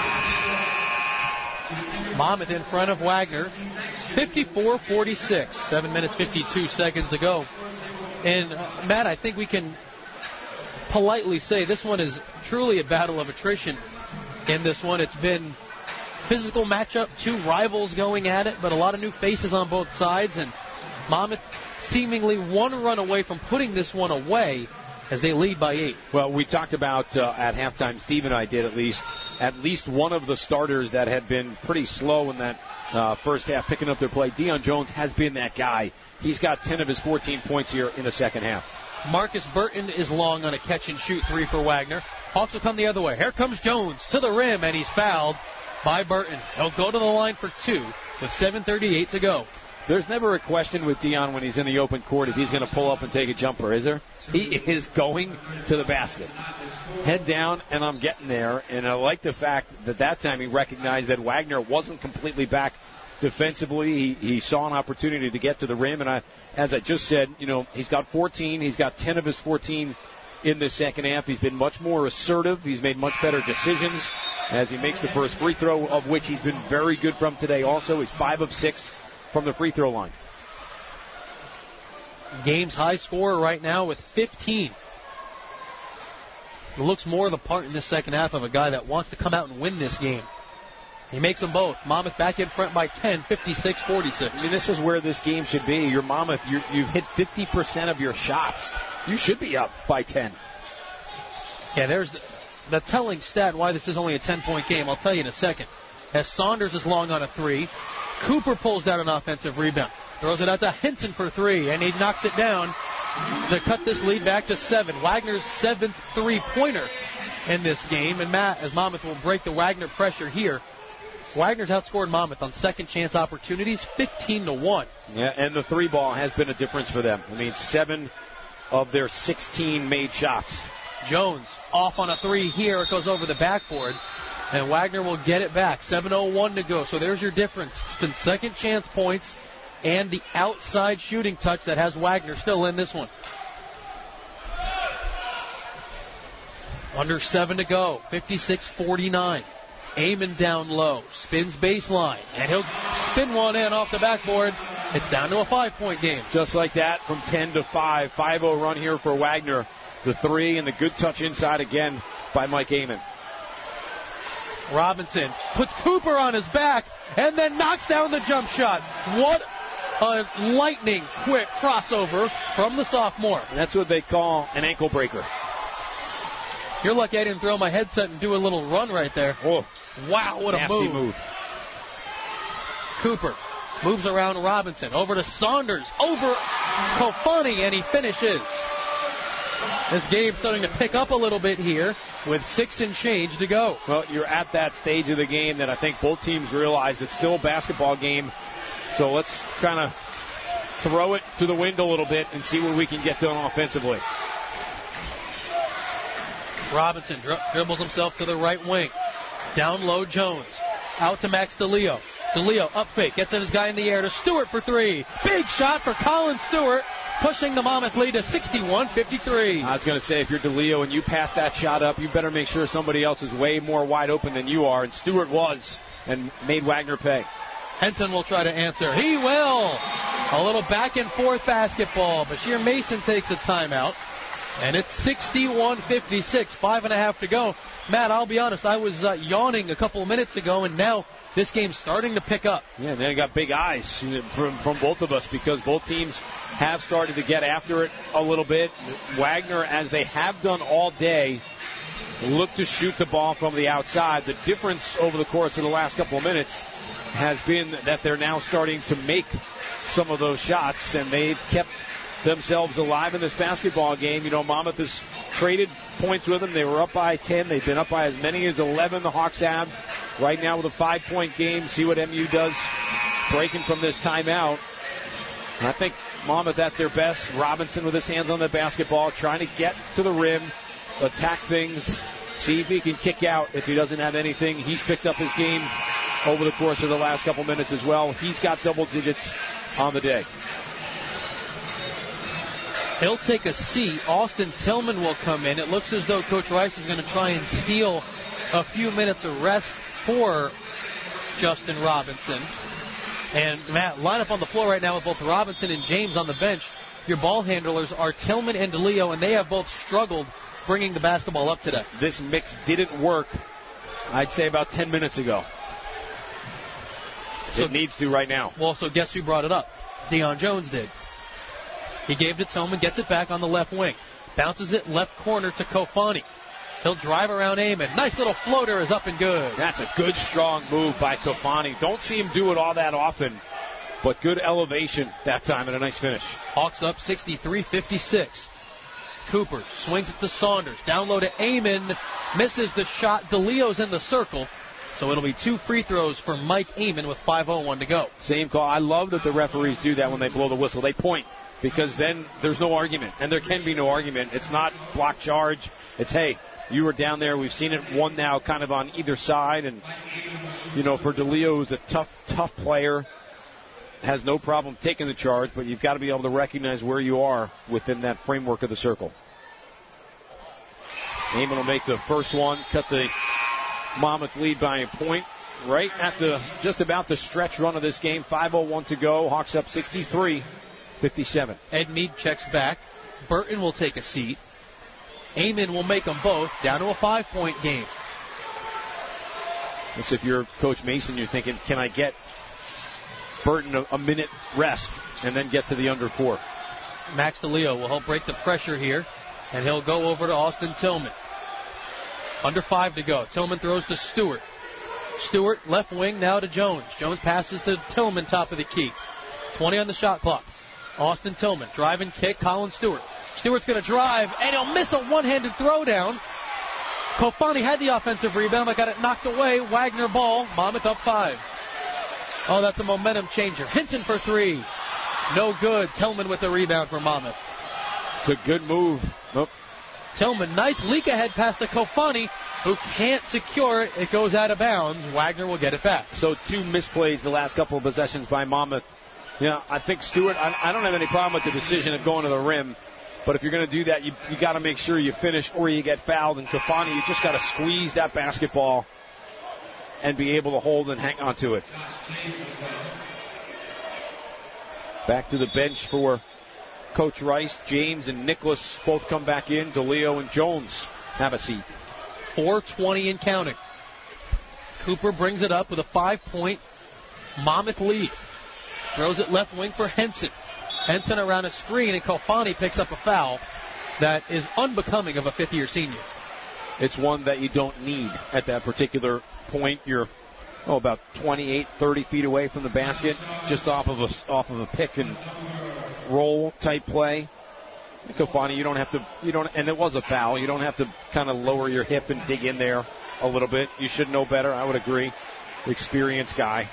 Monmouth in front of Wagner, 54-46. 7 minutes, 52 seconds to go. And, Matt, I think we can politely say this one is truly a battle of attrition in this one. It's been physical matchup, two rivals going at it, but a lot of new faces on both sides, and Monmouth seemingly one run away from putting this one away as they lead by 8. Well, we talked about at halftime, Steve and I did at least one of the starters that had been pretty slow in that first half picking up their play. Deion Jones has been that guy. He's got 10 of his 14 points here in the second half. Marcus Burton is long on a catch-and-shoot 3 for Wagner. Hawks will come the other way. Here comes Jones to the rim, and he's fouled by Burton. He'll go to the line for 2 with 7:38 to go. There's never a question with Deion when he's in the open court if he's going to pull up and take a jumper, is there? He is going to the basket. Head down, and I'm getting there. And I like the fact that time he recognized that Wagner wasn't completely back defensively. He saw an opportunity to get to the rim. And as I just said, he's got 14. He's got 10 of his 14 in the second half. He's been much more assertive. He's made much better decisions. as he makes the first free throw, of which he's been very good from today. Also, he's 5 of 6 from the free throw line. Game's high scorer right now with 15. It looks more the part in this second half of a guy that wants to come out and win this game. He makes them both. Monmouth back in front by 10, 56-46. I mean, this is where this game should be. Your Monmouth, you've hit 50% of your shots. You should be up by 10. Yeah, there's the telling stat why this is only a 10-point game. I'll tell you in a second. As Saunders is long on a 3, Cooper pulls down an offensive rebound. Throws it out to Henson for 3, and he knocks it down to cut this lead back to 7. Wagner's 7th three-pointer in this game, and as Monmouth will break the Wagner pressure here. Wagner's outscored Monmouth on second chance opportunities 15-1. Yeah, and the 3-ball has been a difference for them. I mean, 7 of their 16 made shots. Jones off on a 3 here. It goes over the backboard, and Wagner will get it back. 7:01 to go. So there's your difference. It's been second chance points and the outside shooting touch that has Wagner still in this one. Under 7 to go. 56-49. Amon down low, spins baseline, and he'll spin one in off the backboard. It's down to a 5-point game. Just like that, from 10 to 5. 5-0 run here for Wagner. The 3 and the good touch inside again by Mike Amon. Robinson puts Cooper on his back and then knocks down the jump shot. What a lightning quick crossover from the sophomore. And that's what they call an ankle breaker. You're lucky I didn't throw my headset and do a little run right there. Oh, wow, what a move. Cooper moves around Robinson. Over to Saunders. Over Kofani, and he finishes. This game's starting to pick up a little bit here with 6 and change to go. Well, you're at that stage of the game that I think both teams realize it's still a basketball game. So let's kind of throw it to the wind a little bit and see what we can get done offensively. Robinson dribbles himself to the right wing. Down low, Jones. Out to Max DeLeo. DeLeo up fake. Gets his guy in the air to Stewart for 3. Big shot for Colin Stewart, pushing the Monmouth lead to 61-53. I was going to say, if you're DeLeo and you pass that shot up, you better make sure somebody else is way more wide open than you are. And Stewart was, and made Wagner pay. Henson will try to answer. He will. A little back and forth basketball. Bashir Mason takes a timeout. And it's 61-56, 5.5 to go. Matt, I'll be honest, I was yawning a couple of minutes ago, and now this game's starting to pick up. Yeah, and they got big eyes from both of us because both teams have started to get after it a little bit. Wagner, as they have done all day, look to shoot the ball from the outside. The difference over the course of the last couple of minutes has been that they're now starting to make some of those shots, and they've kept themselves alive in this basketball game. You know, Monmouth has traded points with them. They were up by 10. They've been up by as many as 11, the Hawks have. Right now with a 5-point game, see what MU does breaking from this timeout. I think Monmouth at their best. Robinson with his hands on the basketball, trying to get to the rim, attack things, see if he can kick out if he doesn't have anything. He's picked up his game over the course of the last couple minutes as well. He's got double digits on the day. He'll take a seat. Austin Tillman will come in. It looks as though Coach Rice is going to try and steal a few minutes of rest for Justin Robinson. And, Matt, line up on the floor right now with both Robinson and James on the bench. Your ball handlers are Tillman and DeLeo, and they have both struggled bringing the basketball up today. This mix didn't work, I'd say, about 10 minutes ago. So it needs to right now. Well, so guess who brought it up? Deion Jones did. He gave to Tillman, gets it back on the left wing. Bounces it left corner to Kofani. He'll drive around Amon. Nice little floater is up and good. That's a good, strong move by Kofani. Don't see him do it all that often, but good elevation that time and a nice finish. Hawks up 63-56. Cooper swings it to Saunders. Down low to Amon. Misses the shot. DeLeo's in the circle. So it'll be 2 free throws for Mike Amon with 5:01 to go. Same call. I love that the referees do that when they blow the whistle. They point, because then there's no argument, and there can be no argument. It's not block charge. It's, hey, you were down there. We've seen it one now kind of on either side. And, you know, for DeLeo, who's a tough player, has no problem taking the charge, but you've got to be able to recognize where you are within that framework of the circle. Amon will make the first one, cut the Monmouth lead by a point right at just about the stretch run of this game. 5:01 to go. Hawks up 63-57. Ed Mead checks back. Burton will take a seat. Amon will make them both down to a 5-point game. As if you're Coach Mason, you're thinking, can I get Burton a minute rest and then get to the under 4? Max DeLeo will help break the pressure here, and he'll go over to Austin Tillman. Under 5 to go. Tillman throws to Stewart. Stewart, left wing, now to Jones. Jones passes to Tillman, top of the key. 20 on the shot clock. Austin Tillman, drive and kick, Colin Stewart. Stewart's going to drive, and he'll miss a one-handed throwdown. Kofani had the offensive rebound, but got it knocked away. Wagner ball, Monmouth up 5. Oh, that's a momentum changer. Hinton for 3. No good. Tillman with the rebound for Monmouth. It's a good move. Nope. Tillman, nice leak ahead pass to Kofani, who can't secure it. It goes out of bounds. Wagner will get it back. So 2 misplays the last couple of possessions by Monmouth. Yeah, I think Stewart, I don't have any problem with the decision of going to the rim. But if you're going to do that, you got to make sure you finish or you get fouled. And Kofani, you just got to squeeze that basketball and be able to hold and hang on to it. Back to the bench for Coach Rice. James and Nicholas both come back in. DeLeo and Jones have a seat. 4:20 and counting. Cooper brings it up with a 5-point Monmouth lead. Throws it left wing for Henson. Henson around a screen, and Kofani picks up a foul that is unbecoming of a fifth-year senior. It's one that you don't need at that particular point. You're about 28, 30 feet away from the basket, just off of a pick and roll type play. Kofani, and it was a foul. You don't have to kind of lower your hip and dig in there a little bit. You should know better, I would agree. Experienced guy.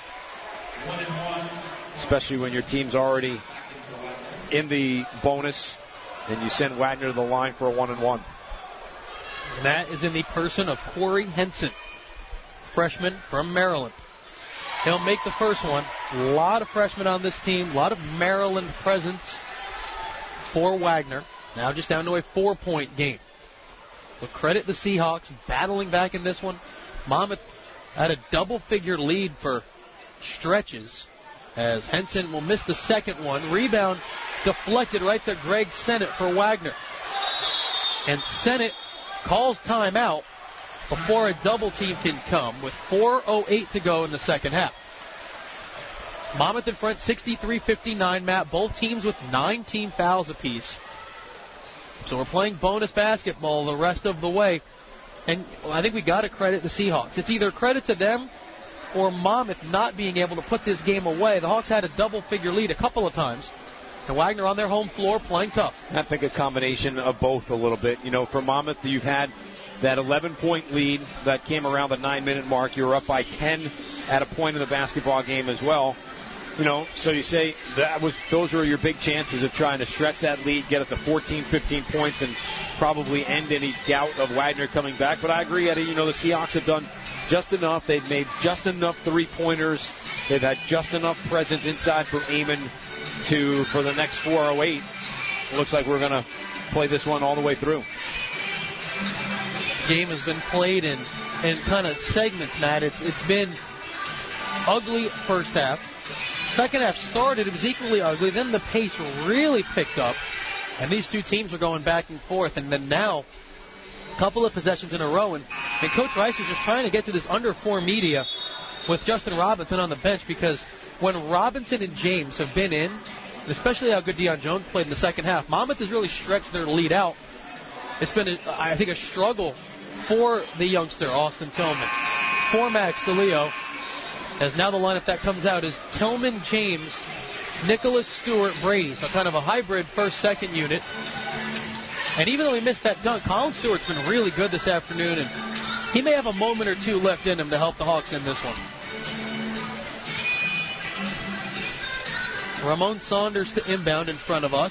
Especially when your team's already in the bonus and you send Wagner to the line for a 1-and-1. And that is in the person of Corey Henson, freshman from Maryland. He'll make the first one. A lot of freshmen on this team, a lot of Maryland presence for Wagner. Now just down to a 4-point game. But credit the Seahawks battling back in this one. Monmouth had a double-figure lead for stretches as Henson will miss the second one. Rebound deflected right to Greg Sennett for Wagner. And Sennett calls timeout before a double team can come with 4:08 to go in the second half. Monmouth in front 63-59, Matt. Both teams with 9 team fouls apiece. So we're playing bonus basketball the rest of the way. And I think we got to credit the Seahawks. It's either credit to them or Monmouth not being able to put this game away. The Hawks had a double-figure lead a couple of times. And Wagner on their home floor playing tough. I think a combination of both a little bit. You know, for Monmouth, you've had that 11-point lead that came around the 9-minute mark. You were up by 10 at a point in the basketball game as well. You know, so you say those were your big chances of trying to stretch that lead, get it to 14, 15 points, and probably end any doubt of Wagner coming back. But I agree, Eddie, you know, the Seahawks have done just enough. They've made just enough three-pointers. They've had just enough presence inside for Amon for the next 4:08. It looks like we're going to play this one all the way through. This game has been played in kind of segments, Matt. It's been ugly first half. Second half started, it was equally ugly. Then the pace really picked up, and these two teams were going back and forth. And then now, a couple of possessions in a row, and Coach Rice is just trying to get to this under 4 media with Justin Robinson on the bench, because when Robinson and James have been in, and especially how good Deion Jones played in the second half, Monmouth has really stretched their lead out. It's been, I think, a struggle for the youngster, Austin Tillman. For Max DeLeo, as now the lineup that comes out is Tillman, James, Nicholas, Stewart, Brady. So kind of a hybrid first-second unit. And even though he missed that dunk, Colin Stewart's been really good this afternoon, and he may have a moment or two left in him to help the Hawks in this one. Ramon Saunders to inbound in front of us.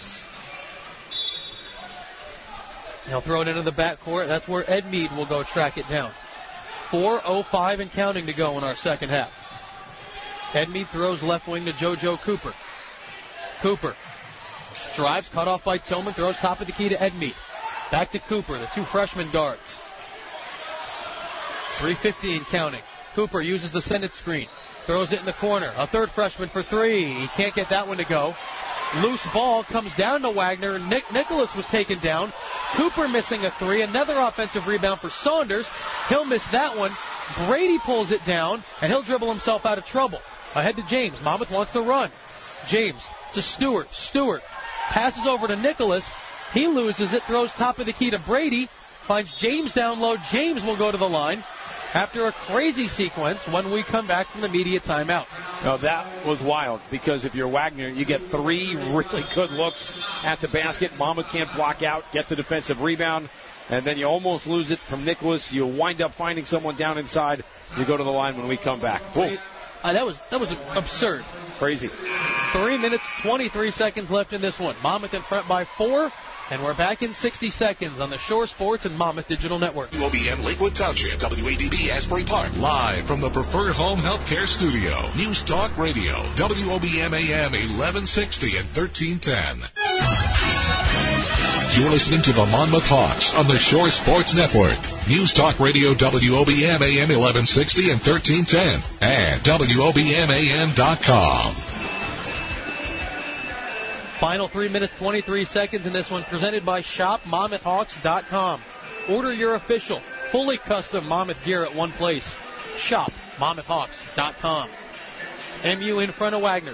He'll throw it into the backcourt. That's where Ed Mead will go track it down. 4:05 and counting to go in our second half. Ed Mead throws left wing to JoJo Cooper. Cooper drives, cut off by Tillman, throws top of the key to Ed Mead. Back to Cooper, the two freshman guards. 3:50 and counting. Cooper uses the send it screen. Throws it in the corner. A third freshman for three. He can't get that one to go. Loose ball comes down to Wagner. Nicholas was taken down. Cooper missing a three. Another offensive rebound for Saunders. He'll miss that one. Brady pulls it down, and he'll dribble himself out of trouble. Ahead to James. Monmouth wants to run. James to Stewart. Stewart passes over to Nicholas. He loses it. Throws top of the key to Brady. Finds James down low. James will go to the line after a crazy sequence when we come back from the media timeout. Now that was wild, because if you're Wagner, you get three really good looks at the basket. Monmouth can't block out, get the defensive rebound, and then you almost lose it from Nicholas. You wind up finding someone down inside. You go to the line when we come back. That was absurd. Crazy. 3 minutes, 23 seconds left in this one. Monmouth in front by 4. And we're back in 60 seconds on the Shore Sports and Monmouth Digital Network. WOBM Lakewood Township, WADB Asbury Park. Live from the Preferred Home Healthcare Studio. News Talk Radio, WOBM AM 1160 and 1310. You're listening to the Monmouth Hawks on the Shore Sports Network. News Talk Radio, WOBM AM 1160 and 1310. And WOBMAM.com. Final 3 minutes, 23 seconds in this one, presented by ShopMonmouthHawks.com. Order your official, fully custom Monmouth gear at one place. ShopMonmouthHawks.com. MU in front of Wagner,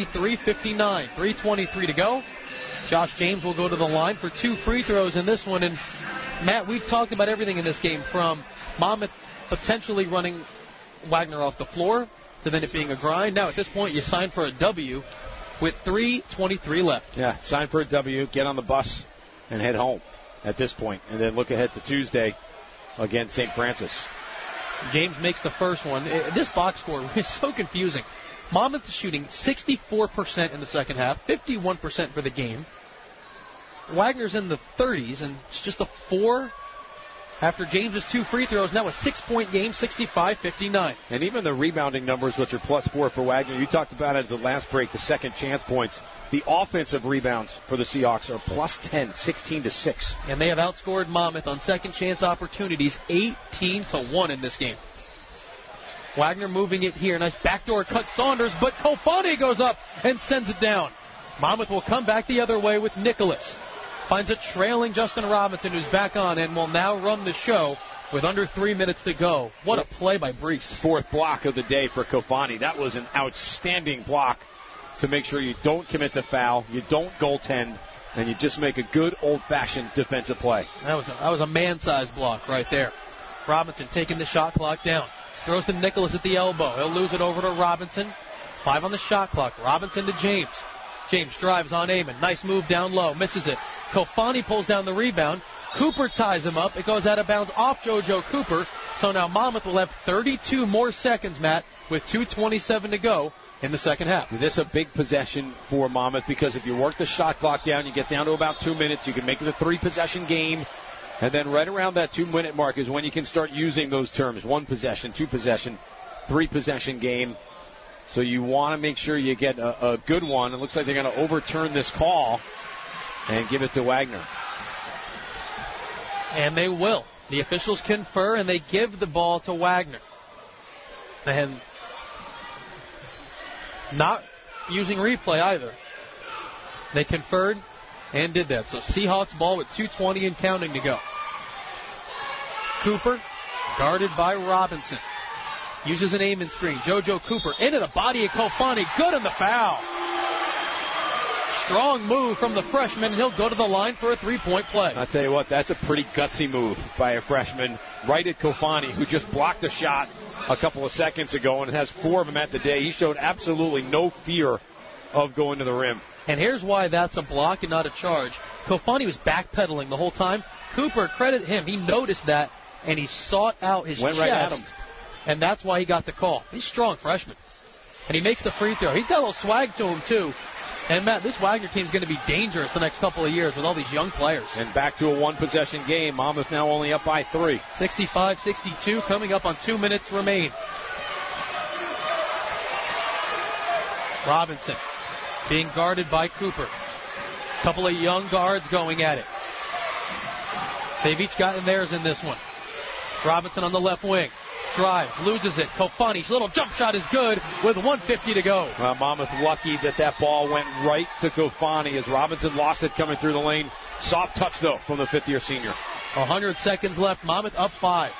63-59, 3:23 to go. Josh James will go to the line for 2 free throws in this one. And, Matt, we've talked about everything in this game, from Monmouth potentially running Wagner off the floor to then it being a grind. Now, at this point, you sign for a W with 3:23 left. Yeah, sign for a W, get on the bus, and head home at this point. And then look ahead to Tuesday against St. Francis. James makes the first one. This box score is so confusing. Monmouth is shooting 64% in the second half, 51% for the game. Wagner's in the 30s, and it's just a 4 after James' 2 free throws. Now a 6-point game, 65-59. And even the rebounding numbers, which are +4 for Wagner, you talked about at the last break, the second chance points. The offensive rebounds for the Seahawks are +10, 16-6. And they have outscored Monmouth on second chance opportunities 18-1 in this game. Wagner moving it here. Nice backdoor cut, Saunders, but Kofani goes up and sends it down. Monmouth will come back the other way with Nicholas. Finds a trailing Justin Robinson, who's back on and will now run the show with under 3 minutes to go. What a play by Brees. 4th block of the day for Kofani. That was an outstanding block to make sure you don't commit the foul, you don't goaltend, and you just make a good old-fashioned defensive play. That was a man-sized block right there. Robinson taking the shot clock down. Throws to Nicholas at the elbow. He'll lose it over to Robinson. 5 on the shot clock. Robinson to James. James drives on Amon. Nice move down low. Misses it. Kofani pulls down the rebound. Cooper ties him up. It goes out of bounds off JoJo Cooper. So now Monmouth will have 32 more seconds, Matt, with 2:27 to go in the second half. This is a big possession for Monmouth, because if you work the shot clock down, you get down to about 2 minutes. You can make it a 3-possession game. And then right around that 2-minute mark is when you can start using those terms. 1 possession, 2 possession, 3-possession game. So you want to make sure you get a good one. It looks like they're going to overturn this call and give it to Wagner. And they will. The officials confer, and they give the ball to Wagner. And not using replay either. They conferred and did that. So Seahawks ball with 2:20 and counting to go. Cooper, guarded by Robinson. Uses an Amon screen. JoJo Cooper into the body of Kofani. Good on the foul. Strong move from the freshman, and he'll go to the line for a 3-point play. I'll tell you what, that's a pretty gutsy move by a freshman. Right at Kofani, who just blocked a shot a couple of seconds ago and has 4 of them at the day. He showed absolutely no fear of going to the rim. And here's why that's a block and not a charge. Kofani was backpedaling the whole time. Cooper, credit him, he noticed that, and he sought out his Went chest. right at him. And that's why he got the call. He's a strong freshman. And he makes the free throw. He's got a little swag to him, too. And, Matt, this Wagner team's going to be dangerous the next couple of years with all these young players. And back to a 1-possession game. Monmouth now only up by 3. 65-62 coming up on 2 minutes remain. Robinson being guarded by Cooper. Couple of young guards going at it. They've each gotten theirs in this one. Robinson on the left wing. drives, loses it. Kofani's little jump shot is good with 1:50 to go. Well, Monmouth lucky that ball went right to Kofani as Robinson lost it coming through the lane. Soft touch, though, from the fifth-year senior. 100 seconds left. Monmouth up 5.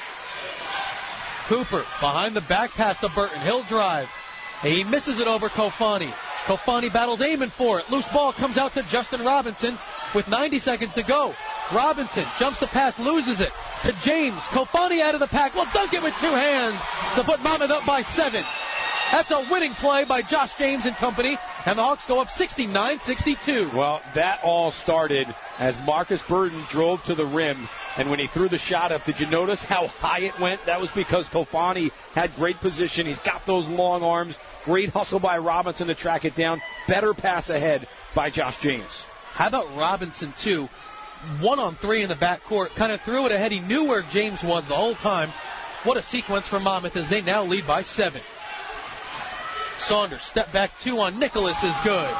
Cooper behind the back pass to Burton. He'll drive. He misses it over Kofani. Kofani battles aiming for it. Loose ball comes out to Justin Robinson with 90 seconds to go. Robinson jumps the pass, loses it to James. Kofani out of the pack. Will dunk it with 2 hands to put Monmouth up by 7. That's a winning play by Josh James and company, and the Hawks go up 69-62. Well, that all started as Marcus Burton drove to the rim, and when he threw the shot up, did you notice how high it went? That was because Kofani had great position. He's got those long arms. Great hustle by Robinson to track it down. Better pass ahead by Josh James. How about Robinson, too? 1-on-3 in the backcourt. Kind of threw it ahead. He knew where James was the whole time. What a sequence for Monmouth as they now lead by 7. Saunders, step back 2 on Nicholas is good.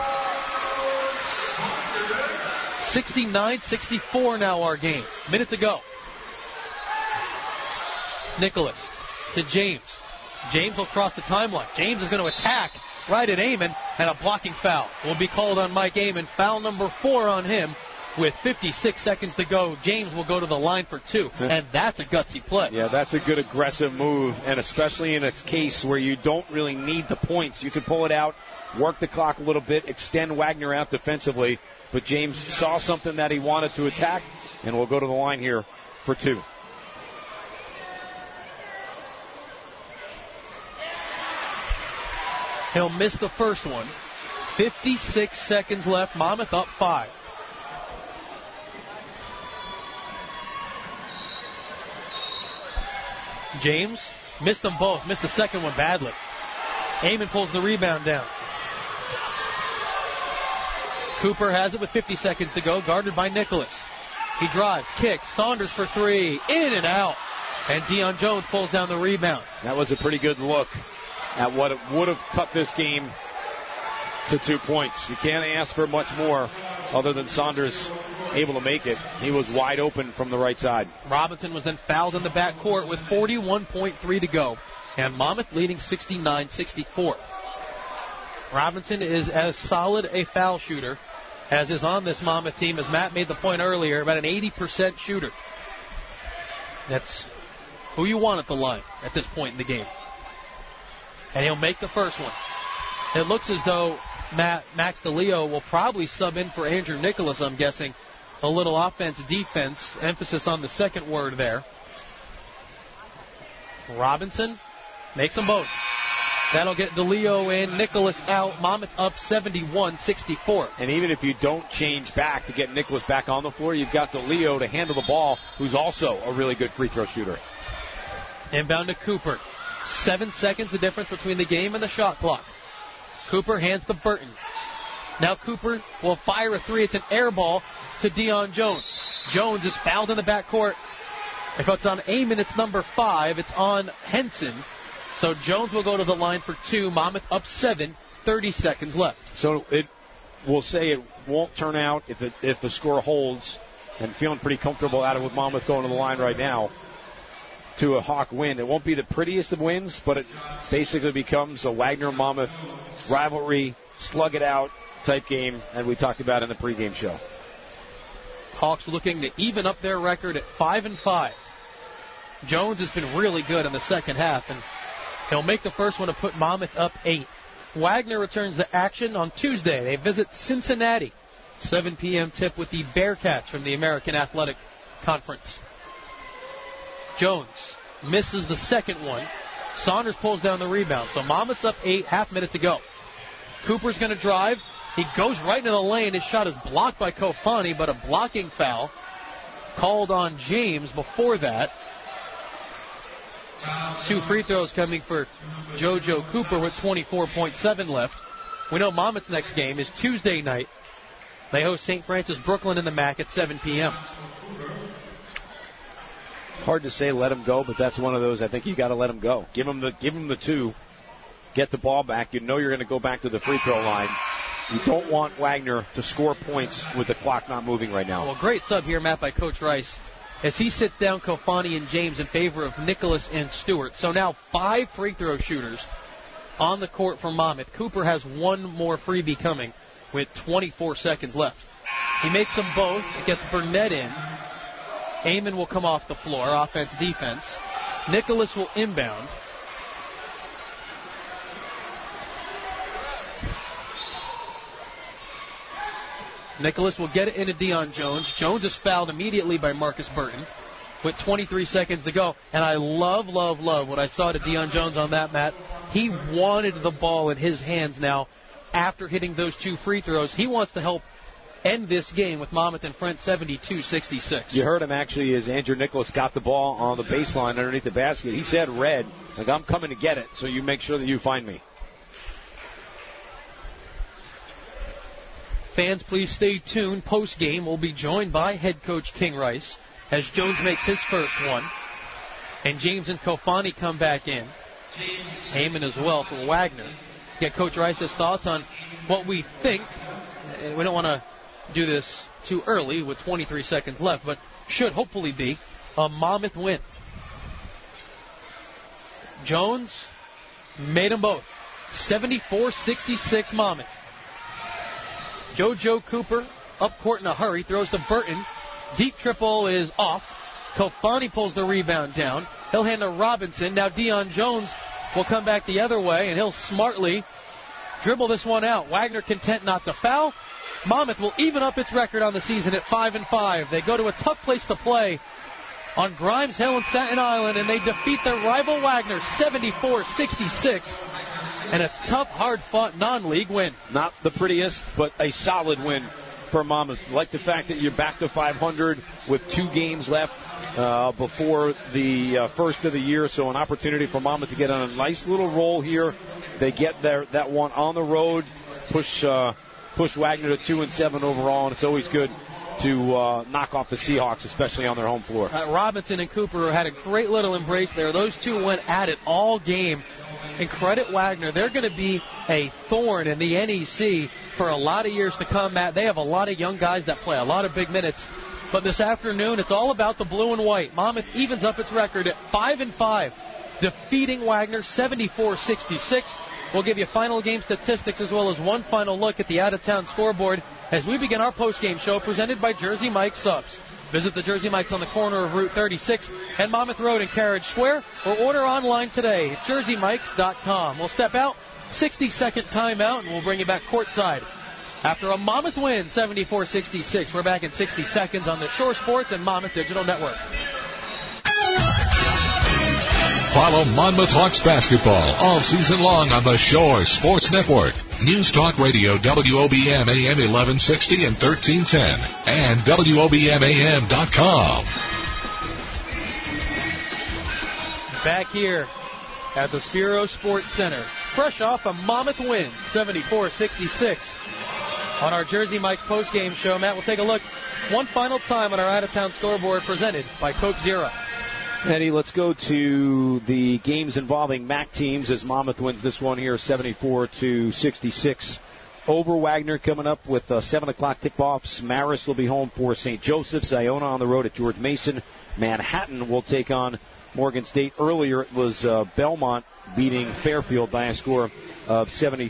69-64 now our game. Minute to go. Nicholas to James. James will cross the timeline. James is going to attack right at Amon, and a blocking foul will be called on Mike Amon. Foul number 4 on him. With 56 seconds to go, James will go to the line for 2, and that's a gutsy play. Yeah, that's a good aggressive move, and especially in a case where you don't really need the points. You can pull it out, work the clock a little bit, extend Wagner out defensively, but James saw something that he wanted to attack, and will go to the line here for 2. He'll miss the first one. 56 seconds left, Monmouth up 5. James missed them both. Missed the second one badly. Amon pulls the rebound down. Cooper has it with 50 seconds to go, guarded by Nicholas. He drives, kicks, Saunders for 3, in and out. And Deion Jones pulls down the rebound. That was a pretty good look at what it would have cut this game to 2 points. You can't ask for much more other than Saunders able to make it. He was wide open from the right side. Robinson was then fouled in the backcourt with 41.3 to go, and Monmouth leading 69-64. Robinson is as solid a foul shooter as is on this Monmouth team, as Matt made the point earlier, about an 80% shooter. That's who you want at the line at this point in the game. And he'll make the first one. It looks as though Max DeLeo will probably sub in for Andrew Nicholas, I'm guessing. A little offense-defense, emphasis on the second word there. Robinson makes them both. That'll get DeLeo in, Nicholas out, Monmouth up 71-64. And even if you don't change back to get Nicholas back on the floor, you've got DeLeo to handle the ball, who's also a really good free throw shooter. Inbound to Cooper. 7 seconds the difference between the game and the shot clock. Cooper hands to Burton. Now Cooper will fire a 3. It's an air ball to Deion Jones. Jones is fouled in the backcourt. If it's on Amon, it's number 5. It's on Henson. So Jones will go to the line for 2. Monmouth up 7. 30 seconds left. So we'll say it won't turn out if the score holds, and feeling pretty comfortable at it with Monmouth going to the line right now to a Hawk win. It won't be the prettiest of wins, but it basically becomes a Wagner-Monmouth rivalry, slug it out type game, and we talked about in the pregame show. Hawks looking to even up their record at 5-5. Jones has been really good in the second half, and he'll make the first one to put Monmouth up 8. Wagner returns to action on Tuesday. They visit Cincinnati. 7 p.m. tip with the Bearcats from the American Athletic Conference. Jones misses the second one. Saunders pulls down the rebound. So Monmouth's up 8, half minute to go. Cooper's going to drive. He goes right into the lane. His shot is blocked by Kofani, but a blocking foul called on James before that. 2 free throws coming for JoJo Cooper with 24.7 left. We know Monmouth's next game is Tuesday night. They host St. Francis Brooklyn in the MAC at 7 p.m. Hard to say let him go, but that's one of those I think you got to let him go. Give him the 2. Get the ball back. You know you're going to go back to the free throw line. You don't want Wagner to score points with the clock not moving right now. Well, great sub here, Matt, by Coach Rice. as he sits down Kofani and James in favor of Nicholas and Stewart. So now 5 free throw shooters on the court for Monmouth. Cooper has one more freebie coming with 24 seconds left. He makes them both. It gets Burnett in. Amon will come off the floor, offense, defense. Nicholas will inbound. Nicholas will get it into Deion Jones. Jones is fouled immediately by Marcus Burton with 23 seconds to go. And I love what I saw to Deion Jones on that, Matt. He wanted the ball in his hands now after hitting those 2 free throws. He wants to help end this game with Monmouth in front 72-66. You heard him actually as Andrew Nicholas got the ball on the baseline underneath the basket. He said, "Red, like I'm coming to get it, so you make sure that you find me." Fans, please stay tuned. Post-game, we'll be joined by head coach King Rice as Jones makes his first one. And James and Kofani come back in. Amon as well for Wagner. Get Coach Rice's thoughts on what we think. We don't want to do this too early with 23 seconds left, but should hopefully be a Monmouth win. Jones made them both. 74-66 Monmouth. JoJo Cooper up court in a hurry, throws to Burton. Deep triple is off. Kofani pulls the rebound down. He'll hand to Robinson. Now Deion Jones will come back the other way, and he'll smartly dribble this one out. Wagner content not to foul. Monmouth will even up its record on the season at 5-5. They go to a tough place to play on Grimes Hill in Staten Island, and they defeat their rival Wagner 74-66. And a tough, hard-fought non-league win. Not the prettiest, but a solid win for Monmouth. Like the fact that you're back to 500 with 2 games left before the first of the year, so an opportunity for Monmouth to get on a nice little roll here. They get that one on the road, push Wagner to 2-7 overall, and it's always good to knock off the Seahawks, especially on their home floor. Robinson and Cooper had a great little embrace there. Those two went at it all game. And credit Wagner. They're going to be a thorn in the NEC for a lot of years to come, Matt. They have a lot of young guys that play a lot of big minutes. But this afternoon, it's all about the blue and white. Monmouth evens up its record at 5-5, defeating Wagner 74-66. We'll give you final game statistics as well as one final look at the out-of-town scoreboard as we begin our post-game show presented by Jersey Mike's Subs. Visit the Jersey Mike's on the corner of Route 36 and Monmouth Road in Carriage Square or order online today at jerseymikes.com. We'll step out, 60-second timeout, and we'll bring you back courtside. After a Monmouth win, 74-66, we're back in 60 seconds on the Shore Sports and Monmouth Digital Network. Follow Monmouth Hawks basketball all season long on the Shore Sports Network. News Talk Radio, WOBM AM 1160 and 1310, and WOBMAM.com. Back here at the Spiro Sports Center, fresh off a Monmouth win, 74-66. On our Jersey Mike's postgame show, Matt, we'll take a look one final time on our out-of-town scoreboard presented by Coke Zero. Eddie, let's go to the games involving MAC teams as Monmouth wins this one here 74-66 over Wagner. Coming up with 7 o'clock tip-offs. Marist will be home for St. Joseph's. Iona on the road at George Mason. Manhattan will take on Morgan State. Earlier it was Belmont beating Fairfield by a score of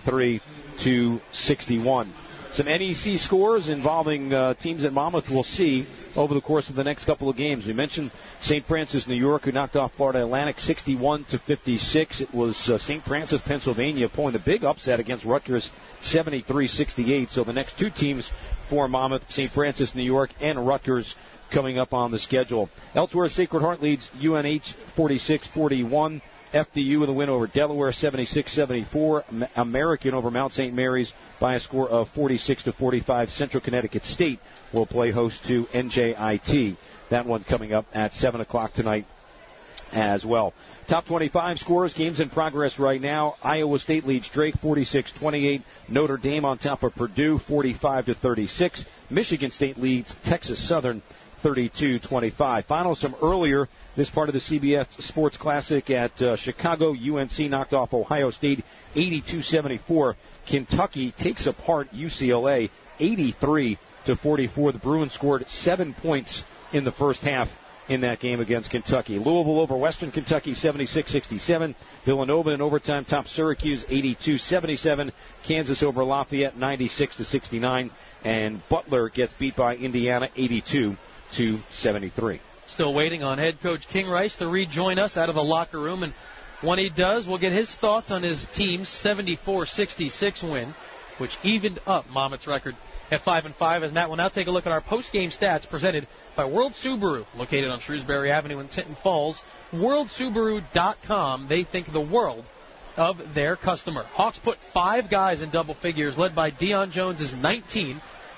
73-61. Some NEC scores involving teams at Monmouth we'll see over the course of the next couple of games. We mentioned St. Francis, New York, who knocked off Florida Atlantic 61-56. It was St. Francis, Pennsylvania, pulling the big upset against Rutgers 73-68. So the next 2 teams for Monmouth, St. Francis, New York, and Rutgers, coming up on the schedule. Elsewhere, Sacred Heart leads UNH 46-41. FDU with a win over Delaware 76-74. American over Mount St. Mary's by a score of 46-45. Central Connecticut State will play host to NJIT. That one coming up at 7 o'clock tonight as well. Top 25 scores, games in progress right now. Iowa State leads Drake 46-28. Notre Dame on top of Purdue 45-36. Michigan State leads Texas Southern 32-25. Finals from earlier this part of the CBS Sports Classic at Chicago. UNC knocked off Ohio State 82-74. Kentucky takes apart UCLA 83-44. The Bruins scored 7 points in the first half in that game against Kentucky. Louisville over Western Kentucky 76-67. Villanova in overtime tops Syracuse 82-77. Kansas over Lafayette 96-69. And Butler gets beat by Indiana 82-73. Still waiting on head coach King Rice to rejoin us out of the locker room, and when he does, we'll get his thoughts on his team's 74-66 win, which evened up Monmouth's record at 5-5. As Matt will now take a look at our post-game stats presented by World Subaru, located on Shrewsbury Avenue in Tinton Falls. WorldSubaru.com. They think the world of their customer. Hawks put 5 guys in double figures, led by Deion Jones' 19,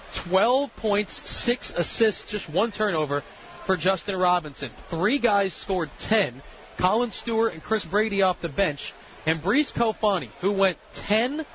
12 points, 6 assists, just 1 turnover for Justin Robinson. 3 guys scored 10. Colin Stewart and Chris Brady off the bench. And Brees Kofani, who went 10,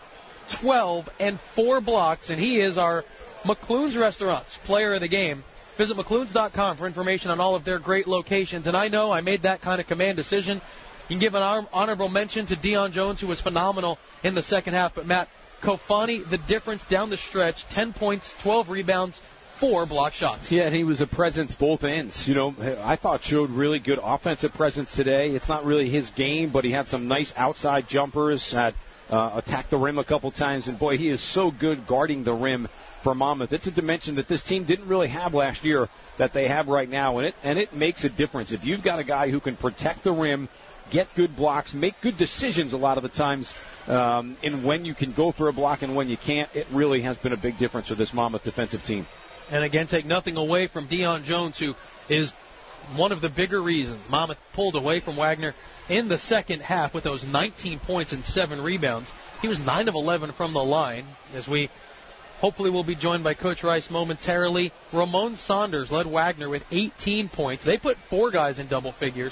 12, and 4 blocks, and he is our McClune's Restaurants player of the game. Visit McClune's.com for information on all of their great locations. And I know I made that kind of command decision. You can give an honorable mention to Deion Jones, who was phenomenal in the second half. But, Matt, Kofani, the difference down the stretch, 10 points, 12 rebounds, 4 block shots. Yeah, and he was a presence both ends. You know, I thought showed really good offensive presence today. It's not really his game, but he had some nice outside jumpers, had attacked the rim a couple times, and boy, he is so good guarding the rim for Monmouth. It's a dimension that this team didn't really have last year that they have right now, and it makes a difference. If you've got a guy who can protect the rim, get good blocks, make good decisions a lot of the times, in when you can go for a block and when you can't, it really has been a big difference for this Monmouth defensive team. And again, take nothing away from Deion Jones, who is one of the bigger reasons Monmouth pulled away from Wagner in the second half with those 19 points and 7 rebounds. He was 9 of 11 from the line, as we hopefully will be joined by Coach Rice momentarily. Ramon Saunders led Wagner with 18 points. They put 4 guys in double figures,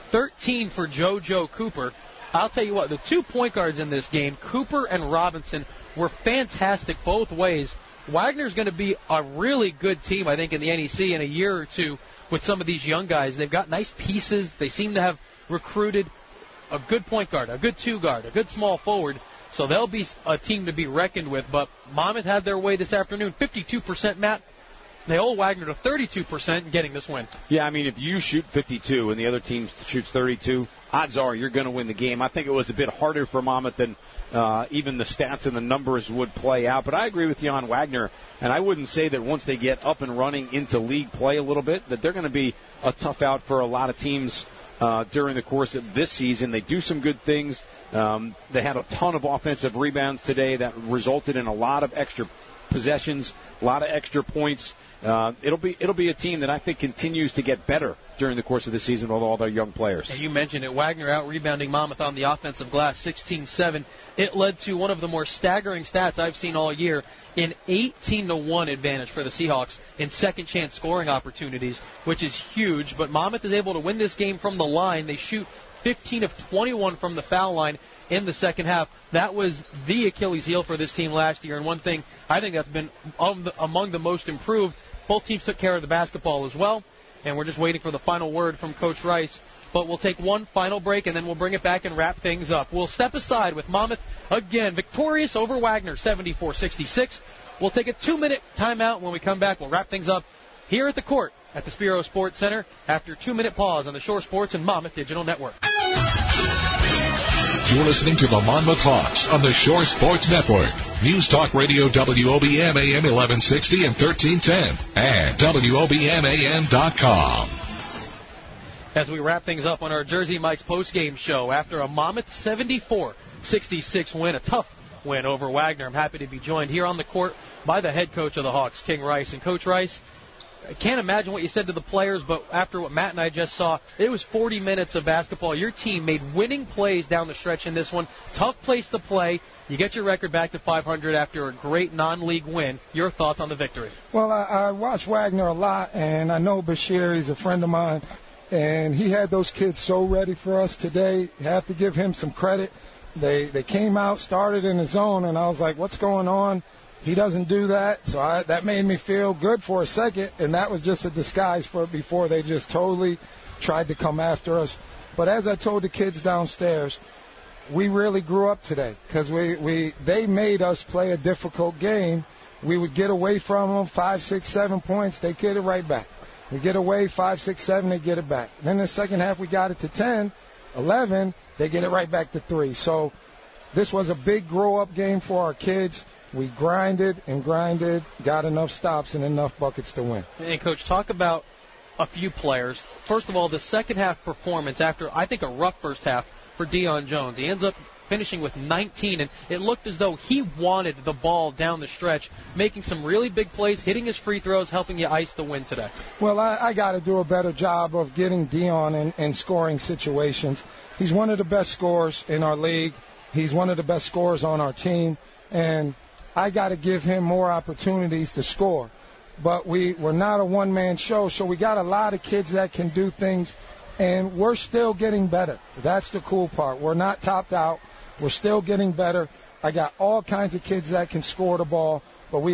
13 for JoJo Cooper. I'll tell you what, the 2 point guards in this game, Cooper and Robinson, were fantastic both ways. Wagner's going to be a really good team, I think, in the NEC in a year or two with some of these young guys. They've got nice pieces. They seem to have recruited a good point guard, a good 2 guard, a good small forward. So they'll be a team to be reckoned with. But Monmouth had their way this afternoon. 52%, Matt. They hold Wagner to 32% in getting this win. Yeah, I mean, if you shoot 52 and the other team shoots 32, odds are you're going to win the game. I think it was a bit harder for Monmouth than even the stats and the numbers would play out. But I agree with you on Wagner, and I wouldn't say that once they get up and running into league play a little bit, that they're going to be a tough out for a lot of teams during the course of this season. They do some good things. They had a ton of offensive rebounds today that resulted in a lot of extra possessions, a lot of extra points. It'll be a team that I think continues to get better during the course of the season with all their young players. And you mentioned it, Wagner out-rebounding Monmouth on the offensive glass, 16-7. It led to one of the more staggering stats I've seen all year, an 18-1 advantage for the Seahawks in second-chance scoring opportunities, which is huge. But Monmouth is able to win this game from the line. They shoot 15 of 21 from the foul line in the second half. That was the Achilles heel for this team last year, and one thing I think that's been among the most improved. Both teams took care of the basketball as well, and we're just waiting for the final word from Coach Rice. But we'll take one final break, and then we'll bring it back and wrap things up. We'll step aside with Monmouth, again, victorious over Wagner, 74-66. We'll take a 2-minute timeout. When we come back, we'll wrap things up here at the court at the Spiro Sports Center after a 2-minute pause on the Shore Sports and Monmouth Digital Network. You're listening to the Monmouth Hawks on the Shore Sports Network. News Talk Radio WOBM AM 1160 and 1310 and WOBMAM.com. As we wrap things up on our Jersey Mike's postgame show after a Monmouth 74-66 win, a tough win over Wagner, I'm happy to be joined here on the court by the head coach of the Hawks, King Rice. And Coach Rice, I can't imagine what you said to the players, but after what Matt and I just saw, it was 40 minutes of basketball. Your team made winning plays down the stretch in this one. Tough place to play. You get your record back to 500 after a great non-league win. Your thoughts on the victory? Well, I watch Wagner a lot, and I know Bashir. He's a friend of mine, and he had those kids so ready for us today. You have to give him some credit. They came out, started in the zone, and I was like, what's going on? He doesn't do that, so that made me feel good for a second, and that was just a disguise for before they just totally tried to come after us. But as I told the kids downstairs, we really grew up today because they made us play a difficult game. We would get away from them, 5, 6, 7 points. They get it right back. We get away 5, 6, 7, they get it back. Then in the second half, we got it to 10, 11, they get it right back to 3. So this was a big grow-up game for our kids. We grinded and grinded, got enough stops and enough buckets to win. And, Coach, talk about a few players. First of all, the second half performance after, I think, a rough first half for Deion Jones. He ends up finishing with 19, and it looked as though he wanted the ball down the stretch, making some really big plays, hitting his free throws, helping you ice the win today. Well, I got to do a better job of getting Deion in scoring situations. He's one of the best scorers in our league. He's one of the best scorers on our team, and I got to give him more opportunities to score. But we're not a one-man show, so we got a lot of kids that can do things, and we're still getting better. That's the cool part. We're not topped out. We're still getting better. I got all kinds of kids that can score the ball,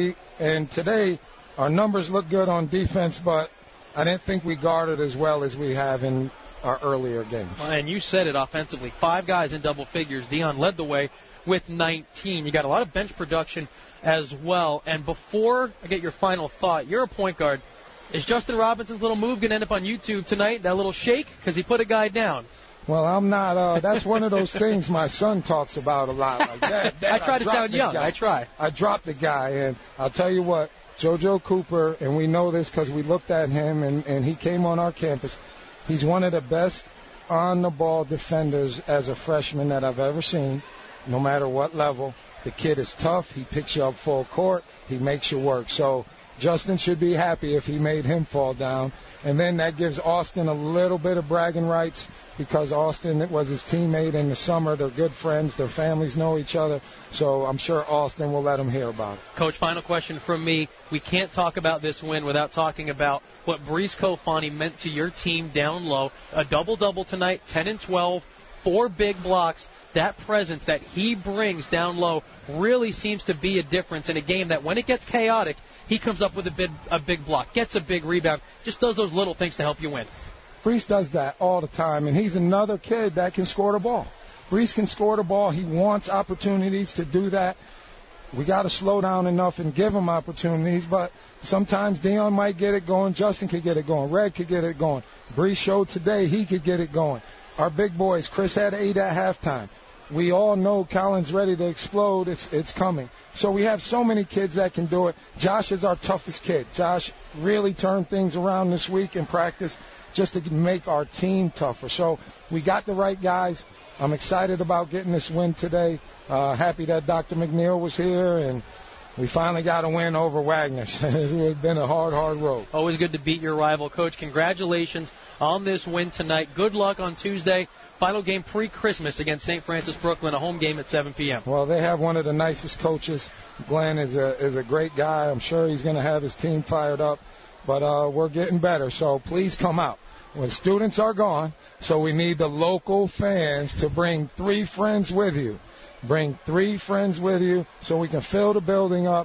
and today our numbers look good on defense, but I didn't think we guarded as well as we have in our earlier games. And you said it offensively. 5 guys in double figures. Deion led the way with 19. You got a lot of bench production as well. And before I get your final thought, you're a point guard. Is Justin Robinson's little move going to end up on YouTube tonight, that little shake? Because he put a guy down. Well, I'm not. That's one of those things my son talks about a lot. Like, Dad, I try to sound young. I try. I dropped the guy, and I'll tell you what, JoJo Cooper, and we know this because we looked at him, and he came on our campus. He's one of the best on-the-ball defenders as a freshman that I've ever seen, no matter what level. The kid is tough. He picks you up full court. He makes you work. So Justin should be happy if he made him fall down. And then that gives Austin a little bit of bragging rights because Austin was his teammate in the summer. They're good friends. Their families know each other. So I'm sure Austin will let him hear about it. Coach, final question from me. We can't talk about this win without talking about what Brees Kofani meant to your team down low. A double-double tonight, 10 and 12, 4 big blocks. That presence that he brings down low really seems to be a difference in a game that when it gets chaotic, he comes up with a big block, gets a big rebound, just does those little things to help you win. Brees does that all the time, and he's another kid that can score the ball. Brees can score the ball. He wants opportunities to do that. We got to slow down enough and give him opportunities, but sometimes Deion might get it going. Justin could get it going. Red could get it going. Brees showed today he could get it going. Our big boys, Chris had 8 at halftime. We all know Colin's ready to explode. It's coming. So we have so many kids that can do it. Josh is our toughest kid. Josh really turned things around this week in practice just to make our team tougher. So we got the right guys. I'm excited about getting this win today. Happy that Dr. McNeil was here, and we finally got a win over Wagner. It's been a hard road. Always good to beat your rival. Coach, congratulations on this win tonight. Good luck on Tuesday. Final game pre-Christmas against St. Francis Brooklyn, a home game at 7 p.m. Well, they have one of the nicest coaches. Glenn is a great guy. I'm sure he's going to have his team fired up. But we're getting better, so please come out. Well, students are gone, so we need the local fans to bring 3 friends with you. Bring 3 friends with you so we can fill the building up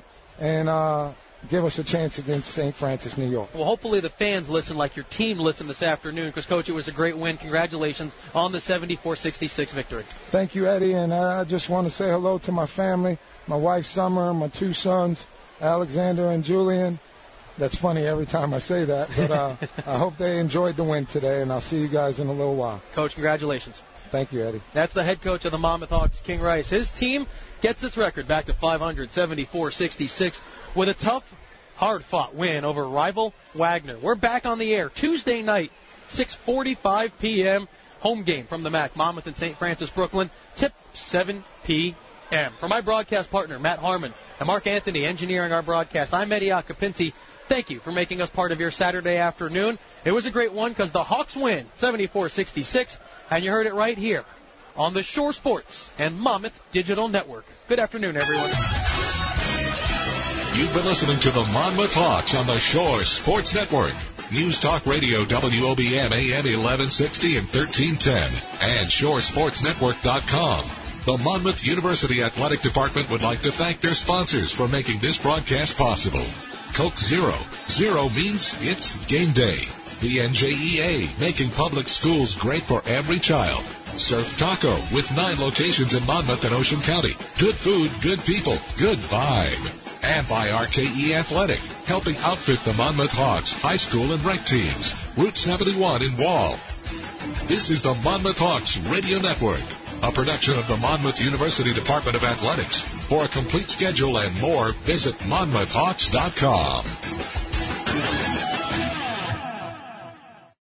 and give us a chance against St. Francis, New York. Well, hopefully the fans listen like your team listened this afternoon because, Coach, it was a great win. Congratulations on the 74-66 victory. Thank you, Eddie, and I just want to say hello to my family, my wife, Summer, my 2 sons, Alexander and Julian. That's funny every time I say that, but I hope they enjoyed the win today, and I'll see you guys in a little while. Coach, congratulations. Thank you, Eddie. That's the head coach of the Monmouth Hawks, King Rice. His team gets its record back to 500, 74-66, with a tough, hard-fought win over rival Wagner. We're back on the air Tuesday night, 6:45 p.m., home game from the MAC, Monmouth and St. Francis Brooklyn, tip 7 p.m. For my broadcast partner, Matt Harmon, and Mark Anthony engineering our broadcast, I'm Eddie Acapinti. Thank you for making us part of your Saturday afternoon. It was a great one because the Hawks win 74-66, and you heard it right here on the Shore Sports and Monmouth Digital Network. Good afternoon, everyone. You've been listening to the Monmouth Hawks on the Shore Sports Network. News Talk Radio, WOBM AM 1160 and 1310, and ShoreSportsNetwork.com. The Monmouth University Athletic Department would like to thank their sponsors for making this broadcast possible. Coke Zero. Zero means it's game day. The NJEA, making public schools great for every child. Surf Taco, with 9 locations in Monmouth and Ocean County. Good food, good people, good vibe. And by RKE Athletic. helping outfit the Monmouth Hawks high school and rec teams. Route 71 in Wall. This is the Monmouth Hawks Radio Network, a production of the Monmouth University Department of Athletics. For a complete schedule and more, visit monmouthhawks.com.